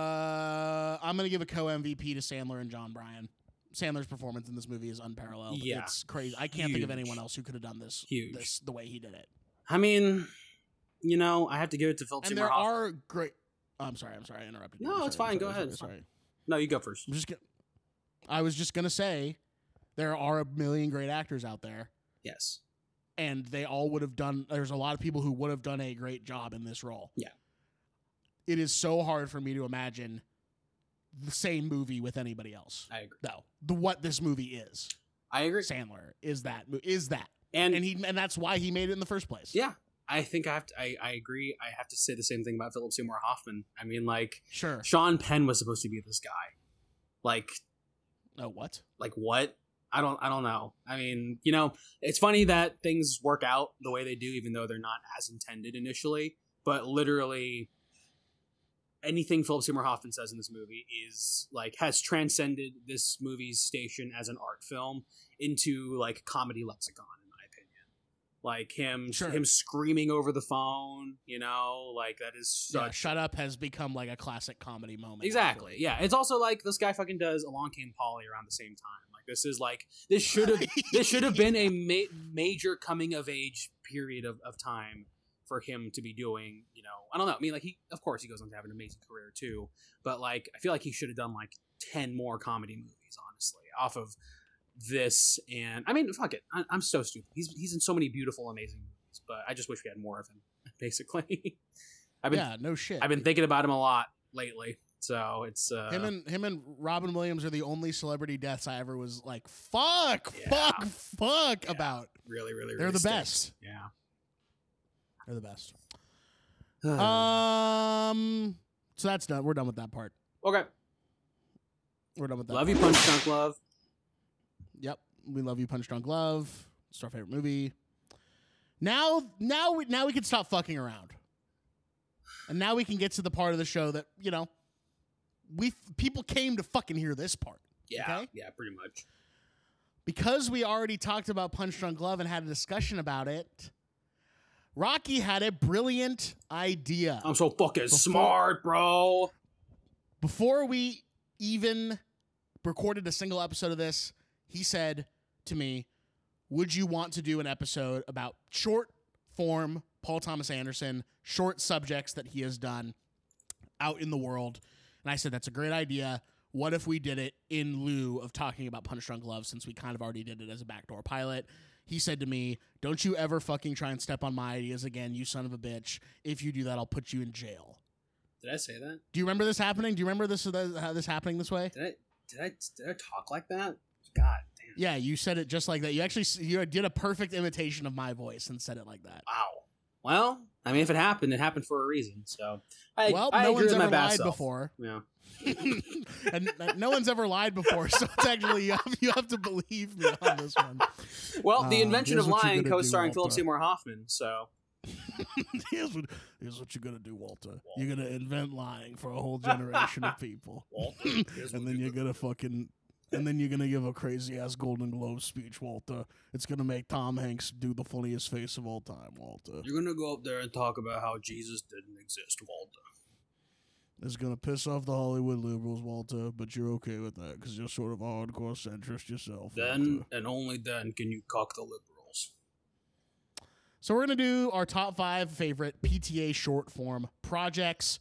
uh, I'm gonna give a co-M V P to Sandler and John Bryan. Sandler's performance in this movie is unparalleled. Yeah. It's crazy. I can't think of Huge. anyone else who could have done this, Huge. this the way he did it. I mean, you know, I have to give it to Philip And Seymour there Hoffman. are great. Oh, I'm sorry. I'm sorry. I interrupted. you. No, I'm it's sorry, fine. I'm Go sorry, ahead. I'm It's sorry. fine. No, you go first. I'm just. Gonna, I was just gonna say, there are a million great actors out there, Yes. and they all would have done. There's a lot of people who would have done a great job in this role. Yeah. It is so hard for me to imagine the same movie with anybody else. I agree. No, the what this movie is. I agree. Sandler is that is that, and and he and that's why he made it in the first place. Yeah, I think I have to. I, I agree. I have to say the same thing about Philip Seymour Hoffman. I mean, like, sure, Sean Penn was supposed to be this guy. Like, oh, what? Like what? I don't. I don't know. I mean, you know, it's funny that things work out the way they do, even though they're not as intended initially. But literally, anything Philip Seymour Hoffman says in this movie is like has transcended this movie's station as an art film into like comedy lexicon. Like him, sure. him screaming over the phone, you know, like that is such. Yeah, Shut Up has become like a classic comedy moment. Exactly. Actually. Yeah, it's also like this guy fucking does Along Came Polly around the same time. Like this is like this should have this should have been a ma- major coming of age period of, of time for him to be doing. You know, I don't know. I mean, like he, of course, he goes on to have an amazing career too. But like, I feel like he should have done like ten more comedy movies, honestly, off of this. And I mean, fuck it, I, I'm so stupid. He's he's in so many beautiful, amazing movies, but I just wish we had more of him. Basically, I've been yeah, no shit. I've been thinking about him a lot lately, so it's uh, him and him and Robin Williams are the only celebrity deaths I ever was like, fuck, yeah. fuck, fuck yeah. about. Really, really, they're really the stinks. best. Yeah, they're the best. um, so that's done. We're done with that part. Okay, we're done with that. Love part. you, Punch Drunk Love. Yep, we love you, Punch Drunk Love. It's our favorite movie. Now, now, we, now we can stop fucking around, and now we can get to the part of the show that you know, we people came to fucking hear this part. Yeah, okay? yeah, pretty much. Because we already talked about Punch Drunk Love and had a discussion about it, Rocky had a brilliant idea. I'm so fucking before, smart, bro. Before we even recorded a single episode of this, he said to me, would you want to do an episode about short form Paul Thomas Anderson, short subjects that he has done out in the world? And I said, that's a great idea. What if we did it in lieu of talking about Punch Drunk Love, since we kind of already did it as a backdoor pilot? He said to me, don't you ever fucking try and step on my ideas again, you son of a bitch. If you do that, I'll put you in jail. Did I say that? Do you remember this happening? Do you remember this uh, this happening this way? Did I did I did I talk like that? God damn. Yeah, you said it just like that. You actually you did a perfect imitation of my voice and said it like that. Wow. Well, I mean, if it happened, it happened for a reason. So, I, well, I no agree one's with ever my lied self. before. Yeah. and uh, no one's ever lied before, so it's actually you have, you have to believe me on this one. Well, the Um, invention here's of what you're lying, gonna do, co-starring Philip Walter. Seymour Hoffman. So, here's, what, here's what you're gonna do, Walter. You're gonna invent lying for a whole generation of people, Walter, here's what and then you're gonna fucking, and then you're gonna give a crazy ass Golden Globe speech, Walter. It's gonna make Tom Hanks do the funniest face of all time, Walter. You're gonna go up there and talk about how Jesus didn't exist, Walter. It's gonna piss off the Hollywood liberals, Walter, but you're okay with that because you're sort of a hardcore centrist yourself. Then Walter. and only then can you cock the liberals. So we're gonna do our top five favorite P T A short form projects.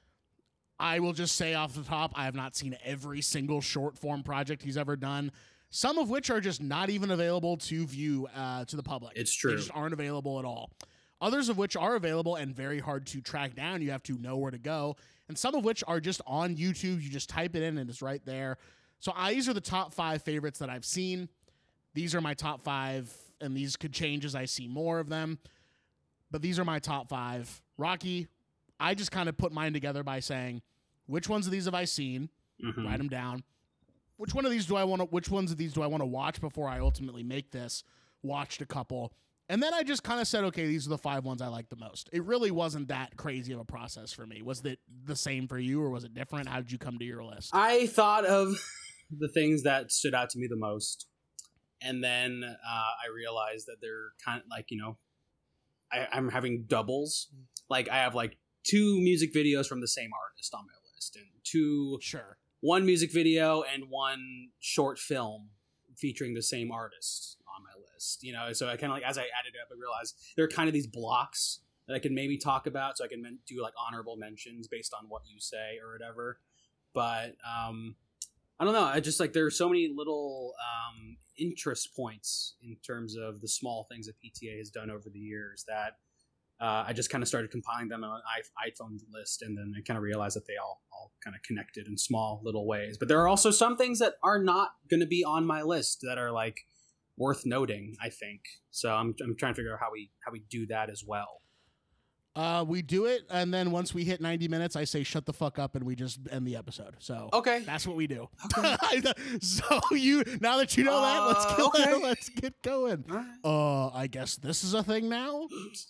I will just say off the top, I have not seen every single short form project he's ever done. Some of which are just not even available to view uh, to the public. It's true. They just aren't available at all. Others of which are available and very hard to track down. You have to know where to go. And some of which are just on YouTube. You just type it in and it's right there. So I, these are the top five favorites that I've seen. These are my top five, and these could change as I see more of them. But these are my top five. Rocky, I just kind of put mine together by saying, which ones of these have I seen? Mm-hmm. Write them down. Which one of these do I want to? Which ones of these do I want to watch before I ultimately make this? Watched a couple, and then I just kind of said, okay, these are the five ones I like the most. It really wasn't that crazy of a process for me. Was it the same for you, or was it different? How did you come to your list? I thought of the things that stood out to me the most, and then uh, I realized that they're kind of like, you know, I, I'm having doubles. Like I have like two music videos from the same artist on my list, and two Sure. one music video and one short film featuring the same artist on my list. You know, so I kind of like, as I added it up, I realized there are kind of these blocks that I can maybe talk about, so I can men- do like honorable mentions based on what you say or whatever. But um, I don't know. I just like, there are so many little um, interest points in terms of the small things that P T A has done over the years that uh, I just kind of started compiling them on an iPhone list, and then I kind of realized that they all, all all kind of connected in small little ways. But there are also some things that are not going to be on my list that are like worth noting, I think. So I'm I'm trying to figure out how we how we do that as well. Uh, we do it, and then once we hit ninety minutes, I say shut the fuck up, and we just end the episode. So okay, that's what we do. Okay. So you now that you know uh, that, let's get okay. let's get going. Right. Uh, I guess this is a thing now.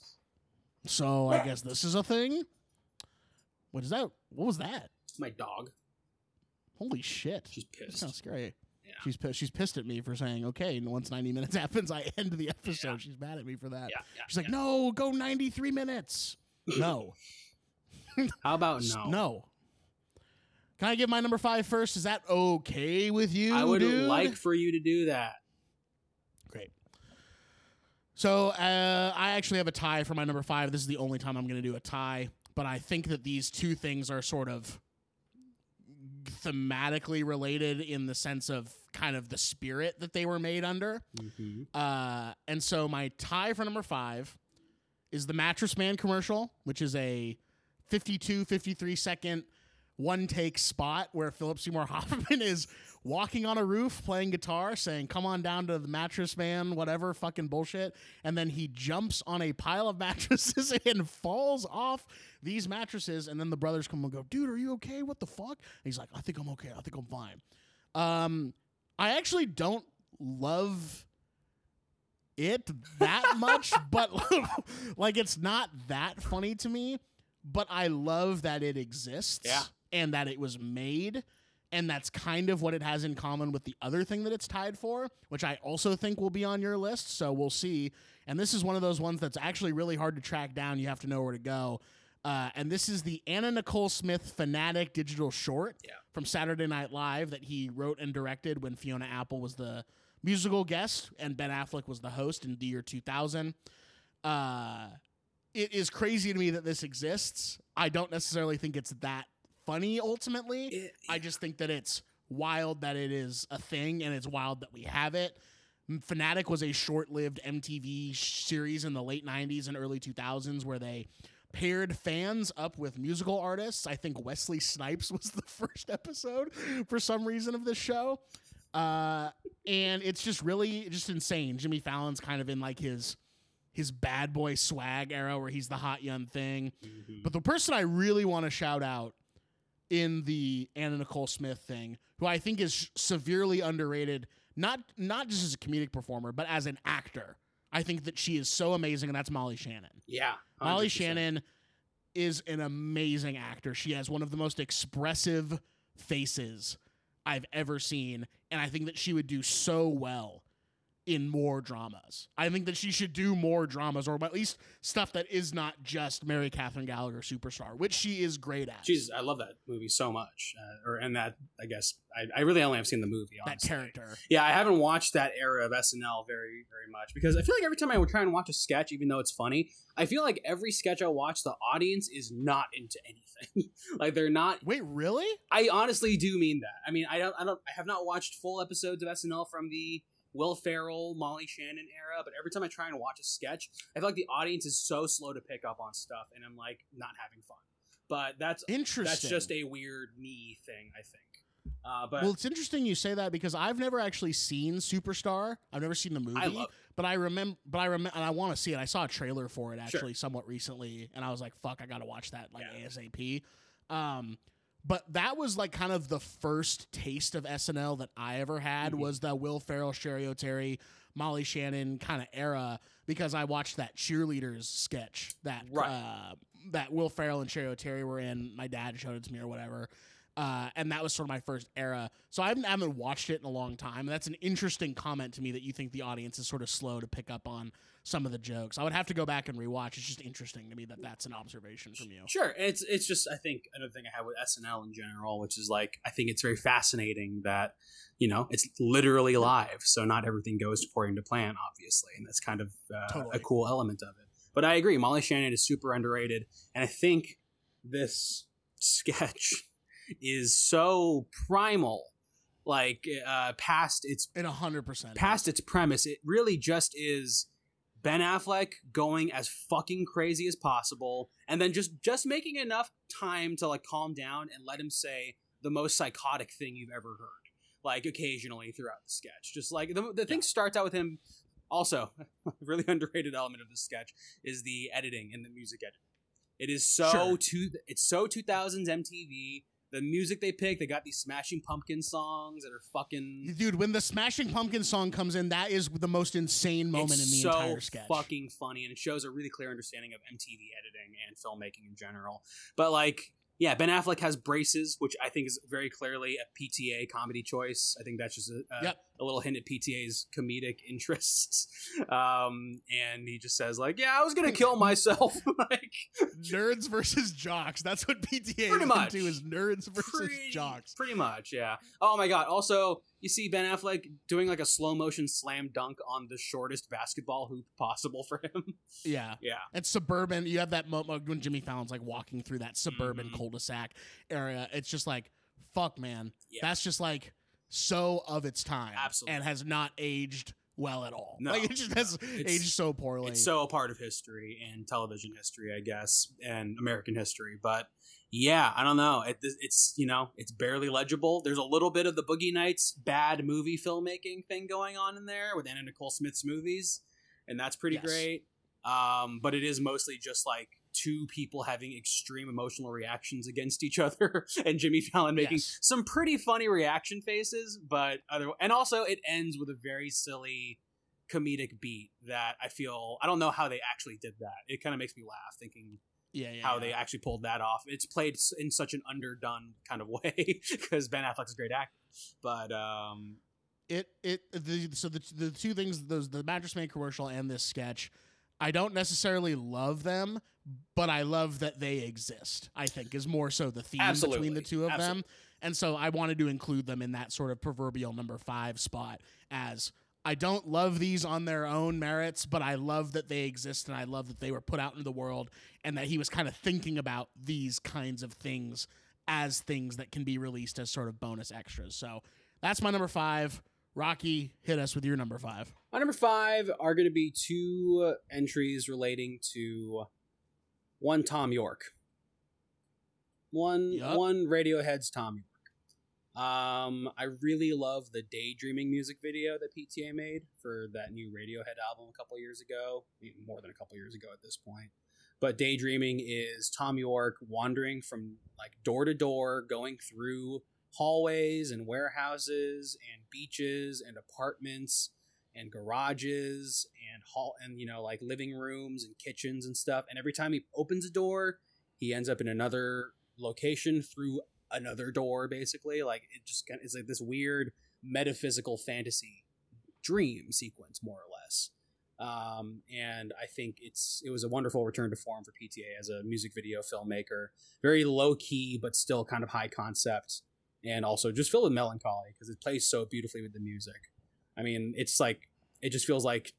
So I guess this is a thing. What is that? What was that? My dog. Holy shit! She's pissed. That sounds scary. Yeah. She's pissed. She's pissed at me for saying, okay, and once ninety minutes happens, I end the episode. Yeah. She's mad at me for that. Yeah, yeah, She's like, yeah. no, go ninety-three minutes. No. How about no? No. Can I give my number five first? Is that okay with you, I would dude? like for you to do that. Great. So uh, I actually have a tie for my number five. This is the only time I'm going to do a tie. But I think that these two things are sort of thematically related in the sense of kind of the spirit that they were made under. Mm-hmm. Uh, and so my tie for number five is the Mattress Man commercial, which is a fifty-two, fifty-three second one take spot where Philip Seymour Hoffman is walking on a roof playing guitar saying, come on down to the Mattress Man, whatever fucking bullshit. And then he jumps on a pile of mattresses and falls off these mattresses. And then the brothers come and go, dude, are you okay? What the fuck? And he's like, I think I'm okay. I think I'm fine. Um, I actually don't love it that much, but like, it's not that funny to me, but I love that it exists. Yeah. And that it was made, and that's kind of what it has in common with the other thing that it's tied for, which I also think will be on your list, so we'll see. And this is one of those ones that's actually really hard to track down. You have to know where to go. Uh, and this is the Anna Nicole Smith Fanatic digital short yeah. from Saturday Night Live that he wrote and directed when Fiona Apple was the musical guest and Ben Affleck was the host in the year two thousand. Uh, it is crazy to me that this exists. I don't necessarily think it's that funny ultimately. It, I just think that it's wild that it is a thing, and it's wild that we have it. Fanatic was a short-lived M T V series in the late nineties and early two thousands where they paired fans up with musical artists. I think Wesley Snipes was the first episode for some reason of this show. Uh, and it's just really just insane. Jimmy Fallon's kind of in like his his bad boy swag era where he's the hot young thing. Mm-hmm. But the person I really want to shout out in the Anna Nicole Smith thing, who I think is severely underrated, not not just as a comedic performer, but as an actor. I think that she is so amazing, and that's Molly Shannon. Yeah. one hundred percent. Molly Shannon is an amazing actor. She has one of the most expressive faces I've ever seen, and I think that she would do so well in more dramas. I think that she should do more dramas, or at least stuff that is not just Mary Catherine Gallagher Superstar, which she is great at. She's, I love that movie so much. Uh, or and that, I guess, I, I really only have seen the movie, honestly. That character. Yeah, I haven't watched that era of S N L very, very much, because I feel like every time I would try and watch a sketch, even though it's funny, I feel like every sketch I watch, the audience is not into anything. Like, they're not... Wait, really? I honestly do mean that. I mean, I don't, I don't, I have not watched full episodes of S N L from the Will Ferrell, Molly Shannon era, but every time I try and watch a sketch, I feel like the audience is so slow to pick up on stuff, and I'm like not having fun. But that's interesting. That's just a weird me thing, I think. Uh, but well, it's interesting you say that because I've never actually seen Superstar. I've never seen the movie, I love it. but I remember, but I remember, and I want to see it. I saw a trailer for it actually Sure. somewhat recently, and I was like, "Fuck, I gotta watch that like Yeah. ASAP." Um, But that was like kind of the first taste of S N L that I ever had, mm-hmm. was the Will Ferrell, Sherry O'Terry, Molly Shannon kind of era, because I watched that Cheerleaders sketch that right. uh, that Will Ferrell and Sherry O'Terry were in. My dad showed it to me or whatever. Uh, and that was sort of my first era. So I haven't, I haven't watched it in a long time. That's an interesting comment to me that you think the audience is sort of slow to pick up on some of the jokes. I would have to go back and rewatch. It's just interesting to me that that's an observation from you. Sure. It's it's just, I think, another thing I have with S N L in general, which is like, I think it's very fascinating that, you know, it's literally live. So not everything goes according to plan, obviously. And that's kind of uh, Totally. a cool element of it. But I agree. Molly Shannon is super underrated. And I think this sketch is so primal, like uh, past its In a hundred percent past its premise. It really just is Ben Affleck going as fucking crazy as possible, and then just just making enough time to like calm down and let him say the most psychotic thing you've ever heard, like occasionally throughout the sketch. Just like the the thing Yeah. starts out with him. Also, a really underrated element of this sketch is the editing and the music editing. It is so Sure. two. It's so two thousands M T V. The music they pick, they got these Smashing Pumpkins songs that are fucking. Dude, when the Smashing Pumpkins song comes in, that is the most insane moment it's in the so entire sketch. fucking funny, and it shows a really clear understanding of M T V editing and filmmaking in general. But like, yeah, Ben Affleck has braces, which I think is very clearly a P T A comedy choice. I think that's just a, a, Yep. a little hint at P T A's comedic interests. Um, and he just says like, "Yeah, I was gonna kill myself." Like, Nerds versus jocks. That's what P T A Pretty is much. into, is nerds versus pretty, jocks. pretty much, yeah. Oh my god! Also, you see Ben Affleck doing like a slow motion slam dunk on the shortest basketball hoop possible for him. Yeah. Yeah. It's suburban. You have that moment when Jimmy Fallon's like walking through that suburban Mhm. cul-de-sac area. It's just like, fuck, man. Yeah. That's just like so of its time. Absolutely. And has not aged well at all. No, Like, it just has It's- aged so poorly. It's so a part of history and television history, I guess, and American history. But yeah, I don't know. It, it's, you know, it's barely legible. There's a little bit of the Boogie Nights bad movie filmmaking thing going on in there with Anna Nicole Smith's movies, and that's pretty Yes. great. Um, but it is mostly just like two people having extreme emotional reactions against each other, and Jimmy Fallon making Yes. some pretty funny reaction faces. But other, and also it ends with a very silly comedic beat that I feel I don't know how they actually did that. It kind of makes me laugh thinking yeah, yeah, how yeah. they actually pulled that off. It's played s- in such an underdone kind of way because Ben Affleck's a great actor. But um, it it the so the the two things, those the Mattress Man commercial and this sketch, I don't necessarily love them, but I love that they exist. I think is more so the theme Absolutely. between the two of Absolutely. them, and so I wanted to include them in that sort of proverbial number five spot. As I don't love these on their own merits, but I love that they exist, and I love that they were put out into the world, and that he was kind of thinking about these kinds of things as things that can be released as sort of bonus extras. So that's my number five. Rocky, hit us with your number five. my number five are going to be two entries relating to one Tom York, one Yup. one Radiohead's Tom York. Um, I really love the Daydreaming music video that P T A made for that new Radiohead album a couple years ago, even more than a couple years ago at this point. But Daydreaming is Tom York wandering from like door to door, going through hallways and warehouses and beaches and apartments and garages and hall and you know like living rooms and kitchens and stuff. And every time he opens a door, he ends up in another location through another door, basically. Like it just kind of is like this weird metaphysical fantasy dream sequence, more or less. Um, and I think it's it was a wonderful return to form for P T A as a music video filmmaker. Very low key, but still kind of high concept, and also just filled with melancholy because it plays so beautifully with the music. I mean, it's like it just feels like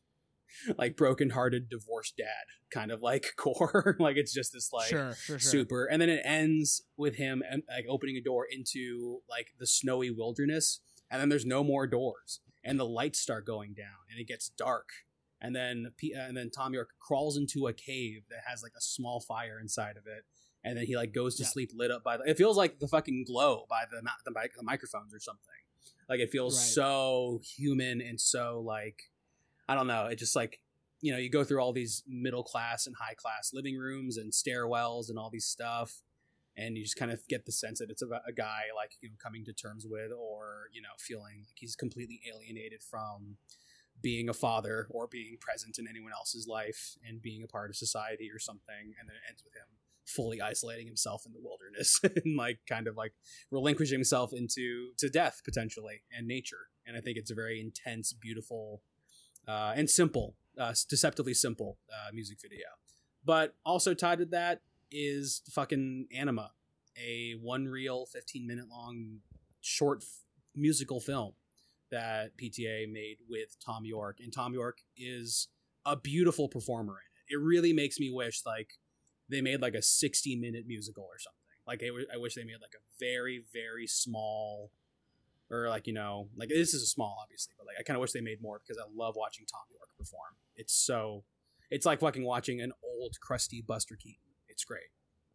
like broken-hearted divorced dad kind of like core. Like it's just this like sure, sure, sure. super, and then it ends with him um, like opening a door into like the snowy wilderness, and then there's no more doors, and the lights start going down, and it gets dark, and then P- and then Tom York crawls into a cave that has like a small fire inside of it, and then he like goes to Yeah. sleep lit up by the. It feels like the fucking glow by the ma- the, mic- the microphones or something. Like it feels Right. so human and so like I don't know. It just like you know you go through all these middle class and high class living rooms and stairwells and all these stuff, and you just kind of get the sense that it's a, a guy like you know coming to terms with, or you know feeling like he's completely alienated from being a father or being present in anyone else's life and being a part of society or something. And then it ends with him fully isolating himself in the wilderness and like kind of like relinquishing himself into to death potentially and nature. And I think it's a very intense, beautiful, uh, and simple, uh, deceptively simple uh, music video. But also tied with that is fucking Anima, a one reel, fifteen minute long short f- musical film that P T A made with Tom York. And Tom York is a beautiful performer in it. It really makes me wish like they made like a sixty minute musical or something. Like I, w- I wish they made like a very, very small or like, you know, like this is a small, obviously, but like I kind of wish they made more because I love watching Tom York perform. It's so, it's like fucking watching an old crusty Buster Keaton. It's great.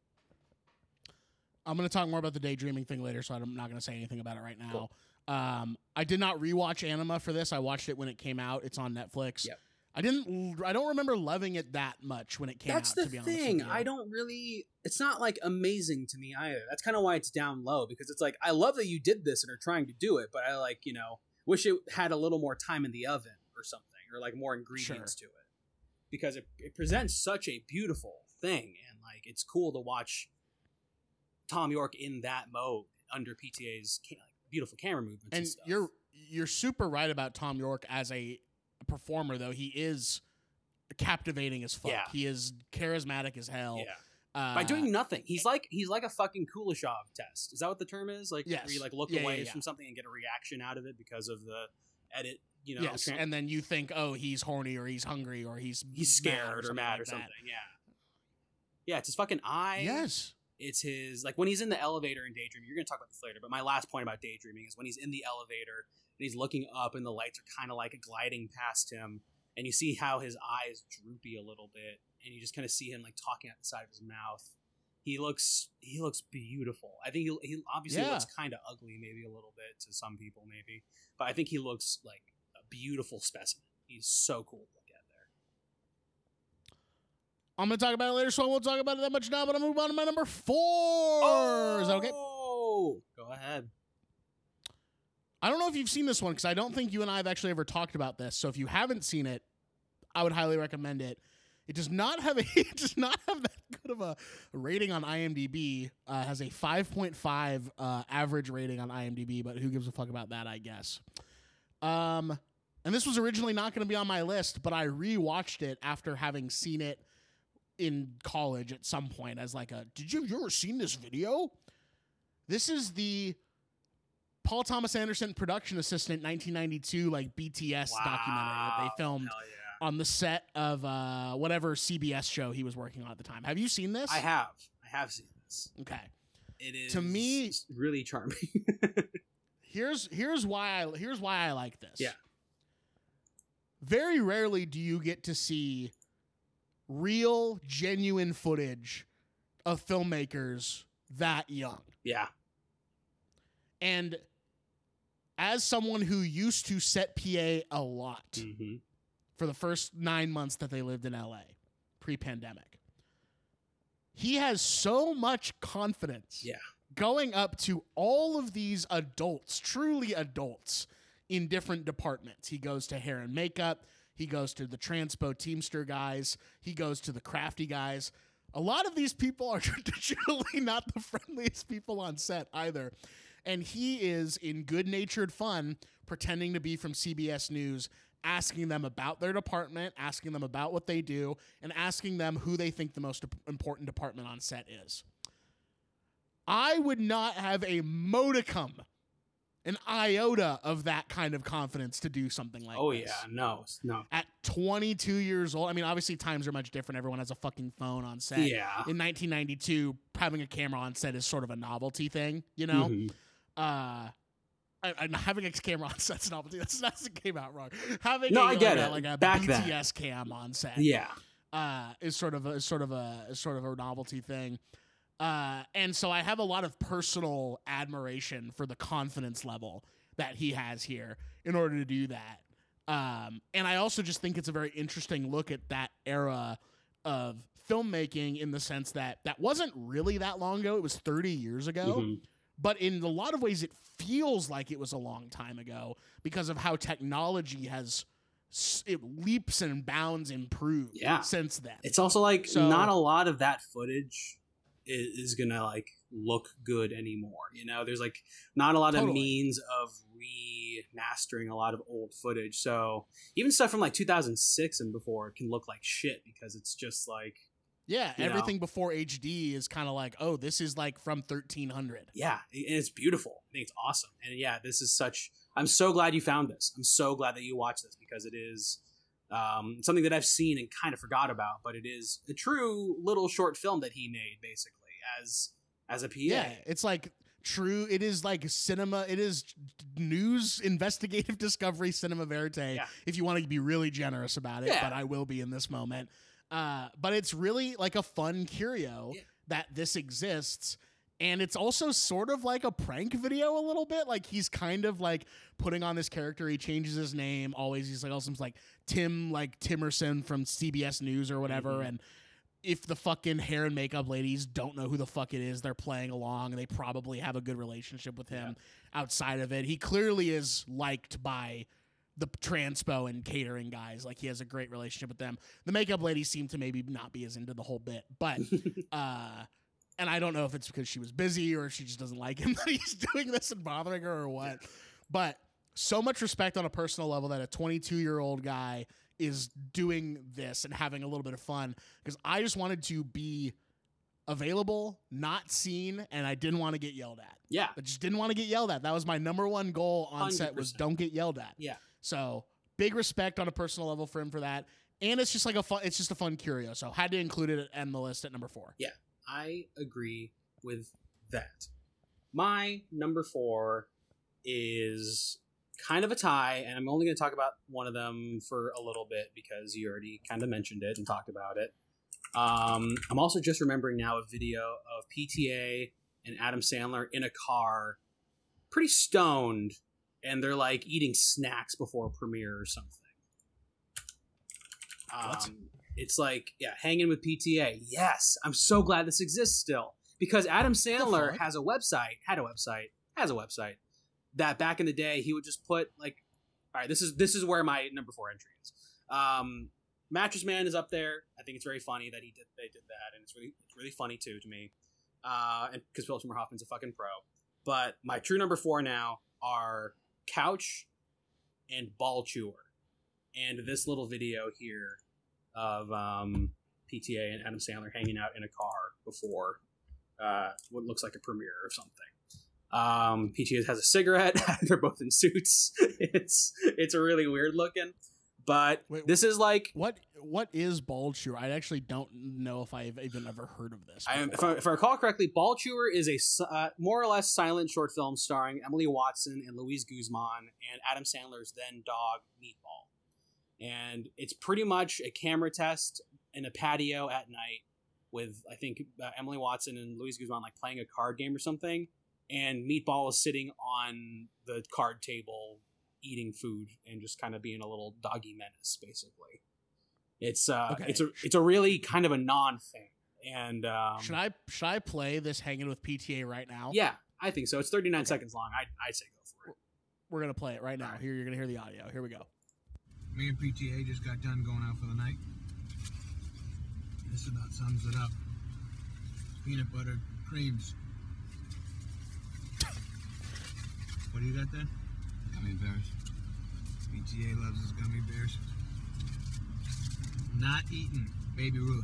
I'm going to talk more about the daydreaming thing later, so I'm not going to say anything about it right now. Cool. Um, I did not rewatch Anima for this. I watched it when it came out. It's on Netflix. Yep. I didn't. I don't remember loving it that much when it came That's out. the to be honest thing. with you. I don't really. It's not like amazing to me either. That's kind of why it's down low, because it's like I love that you did this and are trying to do it, but I like you know wish it had a little more time in the oven or something, or like more ingredients Sure. to it, because it it presents such a beautiful thing, and like it's cool to watch Tom York in that mode under P T A's ca- like, beautiful camera movements and, And stuff. you're you're super right about Tom York as a performer, though. He is captivating as fuck. Yeah. He is charismatic as hell. yeah. Uh, By doing nothing, he's like he's like a fucking Kuleshov test. Is that what the term is? Like, Yes. where you like look Yeah, away yeah, yeah. from something and get a reaction out of it because of the edit. You know, yes, tran- and then you think, oh, he's horny or he's hungry or he's he's scared or mad like or that. something. Yeah, yeah. It's his fucking eye. Yes. It's his like when he's in the elevator in Daydreaming. You're gonna talk about this later, but my last point about Daydreaming is when he's in the elevator and he's looking up and the lights are kind of like gliding past him, and you see how his eyes droopy a little bit, and you just kind of see him like talking out the side of his mouth. He looks he looks beautiful. I think he, he obviously Yeah. looks kind of ugly, maybe a little bit to some people, maybe, but I think he looks like a beautiful specimen. He's so cool to look at there. I'm going to talk about it later, so I won't talk about it that much now, but I'm going to move on to my number four. Is that okay? Oh, go ahead. I don't know if you've seen this one, because I don't think you and I have actually ever talked about this. So if you haven't seen it, I would highly recommend it. It does not have a it does not have that good of a rating on IMDb. Uh, has a five point five uh, average rating on IMDb, but who gives a fuck about that, I guess. Um, and this was originally not going to be on my list, but I rewatched it after having seen it in college at some point as like a, did you have you ever seen this video? This is the Paul Thomas Anderson production assistant nineteen ninety-two like B T S documentary that Wow. they filmed Hell yeah. on the set of uh, whatever C B S show he was working on at the time. Have you seen this? I have. I have seen this. Okay. It is To me- really charming. Here's here's why I here's why I like this. Yeah. Very rarely do you get to see real, genuine footage of filmmakers that young. yeah. And as someone who used to set P A a lot Mm-hmm. for the first nine months that they lived in L A pre-pandemic, he has so much confidence Yeah. going up to all of these adults, truly adults, in different departments. He goes to hair and makeup. He goes to the transpo teamster guys. He goes to the crafty guys. A lot of these people are traditionally not the friendliest people on set either. And he is, in good-natured fun, pretending to be from C B S News, asking them about their department, asking them about what they do, and asking them who they think the most important department on set is. I would not have a modicum, an iota of that kind of confidence to do something like Oh this. yeah. No. No. At twenty-two years old, I mean, obviously times are much different. Everyone has a fucking phone on set. Yeah. In nineteen ninety-two, having a camera on set is sort of a novelty thing, you know? Mhm. Uh, I, I, having a camera on set's novelty. That's that came out wrong. Having No, a, I get like it. A, like a Back B then. T S cam on set. Yeah. Uh, is sort of a is sort of a is sort of a novelty thing. Uh, and so I have a lot of personal admiration for the confidence level that he has here in order to do that. Um, and I also just think it's a very interesting look at that era of filmmaking in the sense that that wasn't really that long ago. It was thirty years ago. Mhm. But in a lot of ways, it feels like it was a long time ago because of how technology has s- it leaps and bounds improved Yeah. since then. It's also like So- not a lot of that footage is, is gonna like look good anymore. You know, there's like not a lot of Totally. means of remastering a lot of old footage. So even stuff from like two thousand six and before can look like shit because it's just like Yeah, you everything know. before H D is kind of like, oh, this is like from thirteen hundred. yeah, and it's beautiful. I think it's awesome. And yeah, this is such. I'm so glad you found this. I'm so glad that you watched this because it is um, something that I've seen and kind of forgot about. But it is a true little short film that he made, basically as as a P A. Yeah, it's like true. It is like cinema. It is news, investigative discovery, cinema verite. Yeah. If you want to be really generous about it, Yeah. but I will be in this moment. Uh, but it's really like a fun curio Yeah. that this exists. And it's also sort of like a prank video a little bit. Like he's kind of like putting on this character. He changes his name. Always he's like also like Tim, like Timerson from C B S News or whatever. Mm-hmm. And if the fucking hair and makeup ladies don't know who the fuck it is, they're playing along and they probably have a good relationship with him yeah. outside of it. He clearly is liked by the transpo and catering guys. Like he has a great relationship with them. The makeup ladies seem to maybe not be as into the whole bit, but, uh, and I don't know if it's because she was busy or she just doesn't like him that he's doing this and bothering her or what. But so much respect on a personal level that a twenty-two-year-old guy is doing this and having a little bit of fun, because I just wanted to be available, not seen, and I didn't want to get yelled at. Yeah. I just didn't want to get yelled at. That was my number one goal on one hundred percent set was don't get yelled at. Yeah. So big respect on a personal level for him for that. And it's just like a fun, it's just a fun curio. So had to include it on the list at number four. Yeah. I agree with that. My number four is kind of a tie, and I'm only going to talk about one of them for a little bit because you already kind of mentioned it and talked about it. Um, I'm also just remembering now a video of P T A and Adam Sandler in a car, pretty stoned, and they're like eating snacks before a premiere or something. Um, it's like, yeah, hanging with P T A. Yes, I'm so glad this exists still, because Adam Sandler has a website, had a website, has a website that back in the day he would just put like, all right, this is this is where my number four entry is. Um, Mattress Man is up there. I think it's very funny that he did they did that, and it's really it's really funny too to me, uh, and because Philip Seymour Hoffman's a fucking pro. But my true number four now are Couch and Ball Chewer, and this little video here of um, P T A and Adam Sandler hanging out in a car before uh, what looks like a premiere or something. Um, P T A has a cigarette. They're both in suits. It's it's really weird looking, but Wait, this is like what what is Ball Chewer? I actually don't know if I've even ever heard of this. I, if, I, if I recall correctly, Ball Chewer is a uh, more or less silent short film starring Emily Watson and Luis Guzman and Adam Sandler's then dog Meatball. And it's pretty much a camera test in a patio at night with, I think, uh, Emily Watson and Luis Guzman like playing a card game or something. And Meatball is sitting on the card table eating food and just kind of being a little doggy menace, basically. It's uh, Okay. it's a it's a really kind of a non thing. And um, should I should I play this hanging with P T A right now? Yeah, I think so. It's thirty-nine Okay. seconds long. I I'd say go for it. We're gonna play it right now. All right. Here, you're gonna hear the audio. Here we go. Me and P T A just got done going out for the night. This about sums it up. Peanut butter creams. What do you got there? Gummy bears. P T A loves his gummy bears. Not eating Baby Ruth.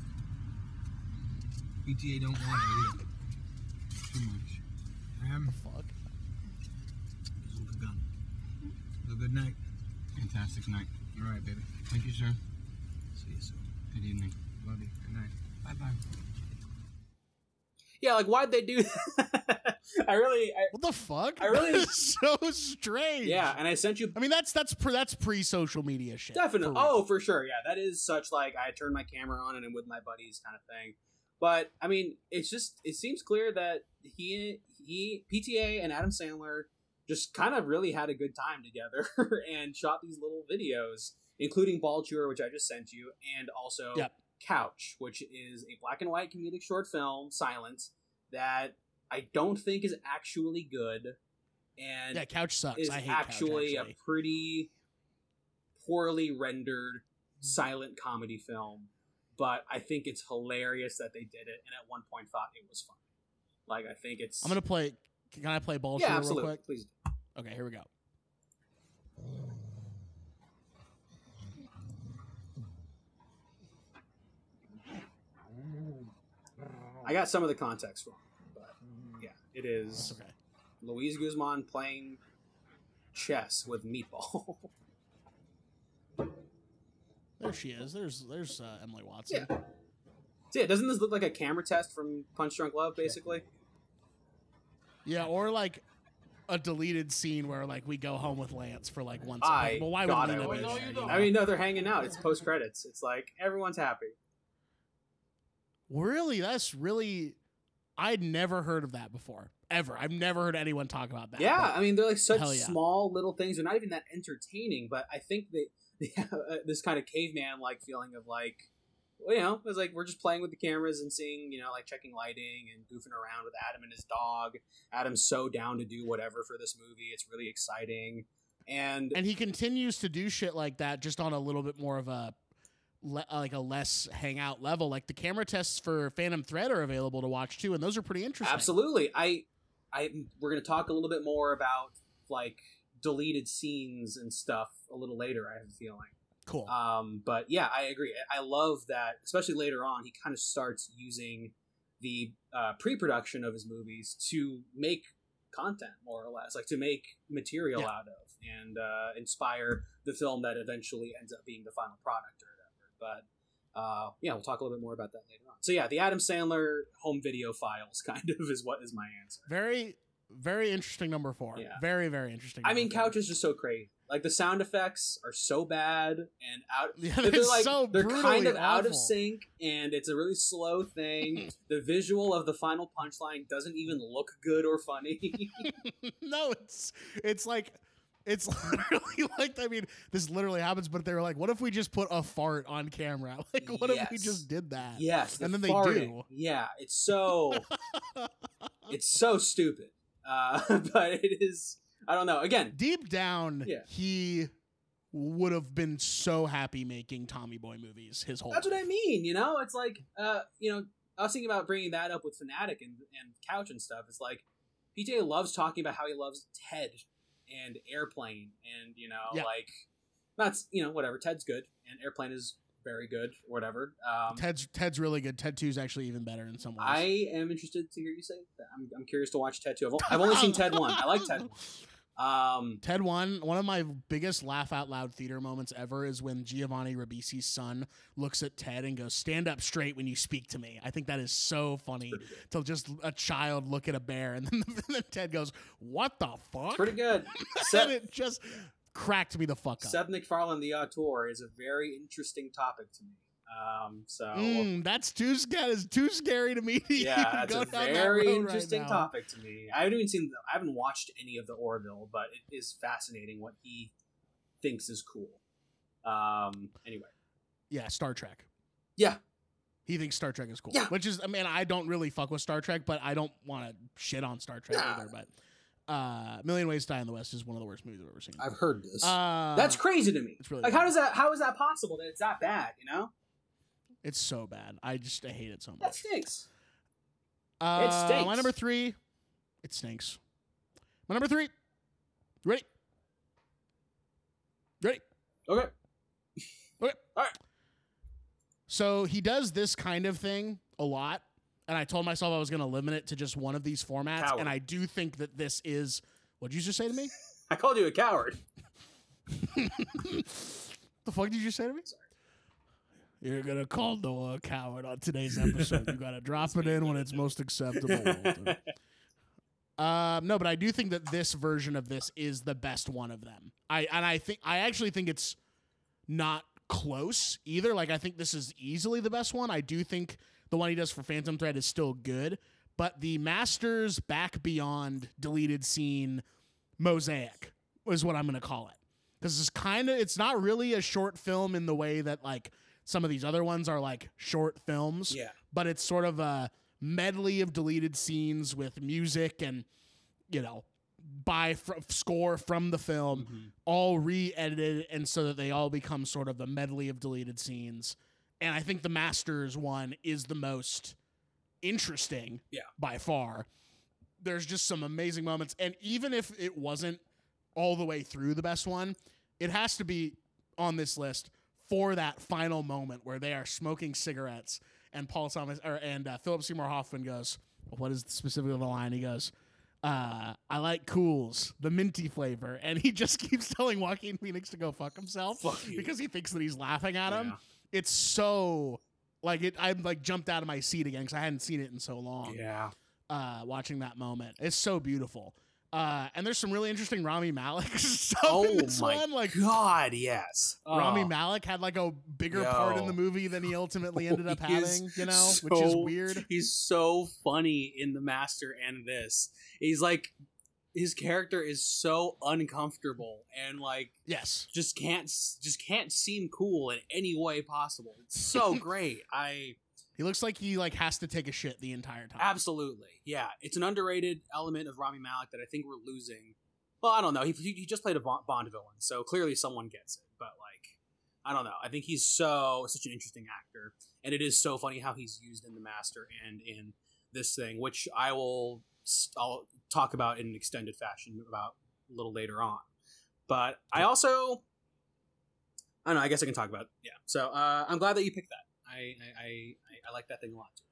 P T A don't want it either. Too much. Um, Fuck. Look a gun. Have a good night. Fantastic night. All right, baby. Thank you, sir. See you soon. Good evening. Love you. Good night. Bye-bye. Yeah, like why'd they do that? I really, I, What the fuck? I really- That is so strange. yeah, and I sent you I mean, that's that's pre, that's pre social media shit. definitely. for real. Oh, for sure. Yeah, that is such like I turned my camera on and I'm with my buddies kind of thing. But I mean, it's just it seems clear that he he P T A and Adam Sandler just kind of really had a good time together and shot these little videos, including Ball Chewer, which I just sent you, and also Yep. Couch, which is a black and white comedic short film, silent, that I don't think is actually good, and Yeah, Couch sucks. is I hate actually, Couch, actually. a pretty poorly rendered silent comedy film. But I think it's hilarious that they did it, and at one point thought it was funny. Like I think it's. I'm gonna play. Can I play Ball yeah, Chewer absolutely. real quick? Please. Okay, here we go. I got some of the context wrong, but yeah, it is That's okay. Luis Guzman playing chess with Meatball. There she is. There's there's uh, Emily Watson. Yeah. So yeah, doesn't this look like a camera test from Punch Drunk Love, basically? Yeah, or like a deleted scene where like we go home with Lance for like one I second. Well, why God, would I Lena wish. be No, there, you you don't. know? I mean, no, they're hanging out. It's post credits. It's like everyone's happy. Really, that's really. I'd never heard of that before, ever. I've never heard anyone talk about that. Yeah, but I mean, they're like such hell yeah. small little things. They're not even that entertaining, but I think they, they have uh, this kind of caveman like feeling of like, well, you know, it's like we're just playing with the cameras and seeing, you know, like checking lighting and goofing around with Adam and his dog. Adam's so down to do whatever for this movie. It's really exciting. And, and he continues to do shit like that, just on a little bit more of a. Le- like a less hangout level. Like the camera tests for Phantom Thread are available to watch too, and those are pretty interesting. absolutely. I, I, we're going to talk a little bit more about like deleted scenes and stuff a little later, I have a feeling. Cool. Um, but yeah, I agree. I love that, especially later on, he kind of starts using the uh, pre-production of his movies to make content, more or less, like to make material Yeah. out of and uh, inspire the film that eventually ends up being the final product or whatever. But uh, yeah, we'll talk a little bit more about that later on. So yeah, the Adam Sandler home video files kind of is what is my answer. Very, very interesting number four. Yeah. Very, very interesting. I mean, number four. Couch is just so crazy. Like the sound effects are so bad and out. Yeah, they're they're like so they're kind brutally of out of awful. sync, and it's a really slow thing. The visual of the final punchline doesn't even look good or funny. No, it's it's like it's literally like I mean, this literally happens, but they were like, what if we just put a fart on camera? Like, what if we Yes. just did that? yes, And the then they farting. do. Yeah, it's so it's so stupid, uh, but it is. I don't know. Again, Deep down, Yeah. he would have been so happy making Tommy Boy movies his whole that's what life. I mean. You know, it's like uh, you know, I was thinking about bringing that up with Fanatic and and Couch and stuff. It's like P J loves talking about how he loves Ted and Airplane, and you know, Yeah. like that's you know whatever. Ted's good, and Airplane is very good, or whatever. Um, Ted's Ted's really good. Ted two is actually even better in some ways. I am interested to hear you say that. I'm, I'm curious to watch Ted two. I've, o- I've only seen Ted one. I like Ted one. Um, Ted one, one of my biggest laugh out loud theater moments ever is when Giovanni Ribisi's son looks at Ted and goes, "Stand up straight when you speak to me." I think that is so funny to just a child look at a bear and then, and then Ted goes, "What the fuck?" pretty good. and Seth, it just cracked me the fuck up. Seth MacFarlane, the auteur, is a very interesting topic to me. Um, so Mm, that's too scary. It's too scary to me. To yeah, even that's go a down that very road right interesting now. topic to me. I haven't even seen. The, I haven't watched any of the Orville, but it is fascinating what he thinks is cool. Um. Anyway, Yeah, Star Trek. yeah, He thinks Star Trek is cool. Yeah. Which is, I mean, I don't really fuck with Star Trek, but I don't want to shit on Star Trek Nah. either. But uh, Million Ways to Die in the West is one of the worst movies I've ever seen. I've heard this. Uh, That's crazy to me. it's really like, bad. how does that? How is that possible that it's that bad? You know, It's so bad. I just I hate it so that much. stinks. Uh, stinks. My number three, it stinks. My number three, you ready? You ready? Okay. Okay. All right. So he does this kind of thing a lot, and I told myself I was going to limit it to just one of these formats, Coward. and I do think that this is. What'd you just say to me? I called you a coward. The fuck did you say to me? Sorry. You're gonna call Noah a coward on today's episode. You gotta drop it in when it's most acceptable. Walter. Um, no, but I do think that this version of this is the best one of them. I and I think I actually think it's not close either. Like I think this is easily the best one. I do think the one he does for Phantom Thread is still good, but the Masters Back Beyond deleted scene mosaic is what I'm gonna call it. Because it's kind of it's not really a short film in the way that like some of these other ones are like short films. Yeah. But it's sort of a medley of deleted scenes with music and, you know, by fr- score from the film, Mhm. all re-edited, and so that they all become sort of a medley of deleted scenes. And I think the Masters one is the most interesting Yeah. by far. There's just some amazing moments. And even if it wasn't all the way through the best one, it has to be on this list for that final moment where they are smoking cigarettes and Paul Thomas or and uh, Philip Seymour Hoffman goes, what is specifically the line? He goes, uh, I like Cools, the minty flavor. And he just keeps telling Joaquin Phoenix to go fuck himself Fuck you. because he thinks that he's laughing at him. Yeah. It's so like it. I'm like jumped out of my seat again because I hadn't seen it in so long. Yeah. uh, watching that moment. It's so beautiful. Uh, and there's some really interesting Rami Malek stuff Oh in this my one. Like God, yes. Rami Oh. Malek had like a bigger Yo. part in the movie than he ultimately ended up He is having, you know, which is so- weird. He's so funny in The Master and this. He's like, his character is so uncomfortable and like Yes. just can't just can't seem cool in any way possible. It's so great. I He looks like he like has to take a shit the entire time. absolutely, yeah. It's an underrated element of Rami Malek that I think we're losing. Well, I don't know. He he just played a Bond villain, so clearly someone gets it. But like, I don't know. I think he's so such an interesting actor, and it is so funny how he's used in The Master and in this thing, which I will I'll talk about in an extended fashion about a little later on. But I also, I don't know. I guess I can talk about it. Yeah. So uh, I'm glad that you picked that. I I, I I like that thing a lot too.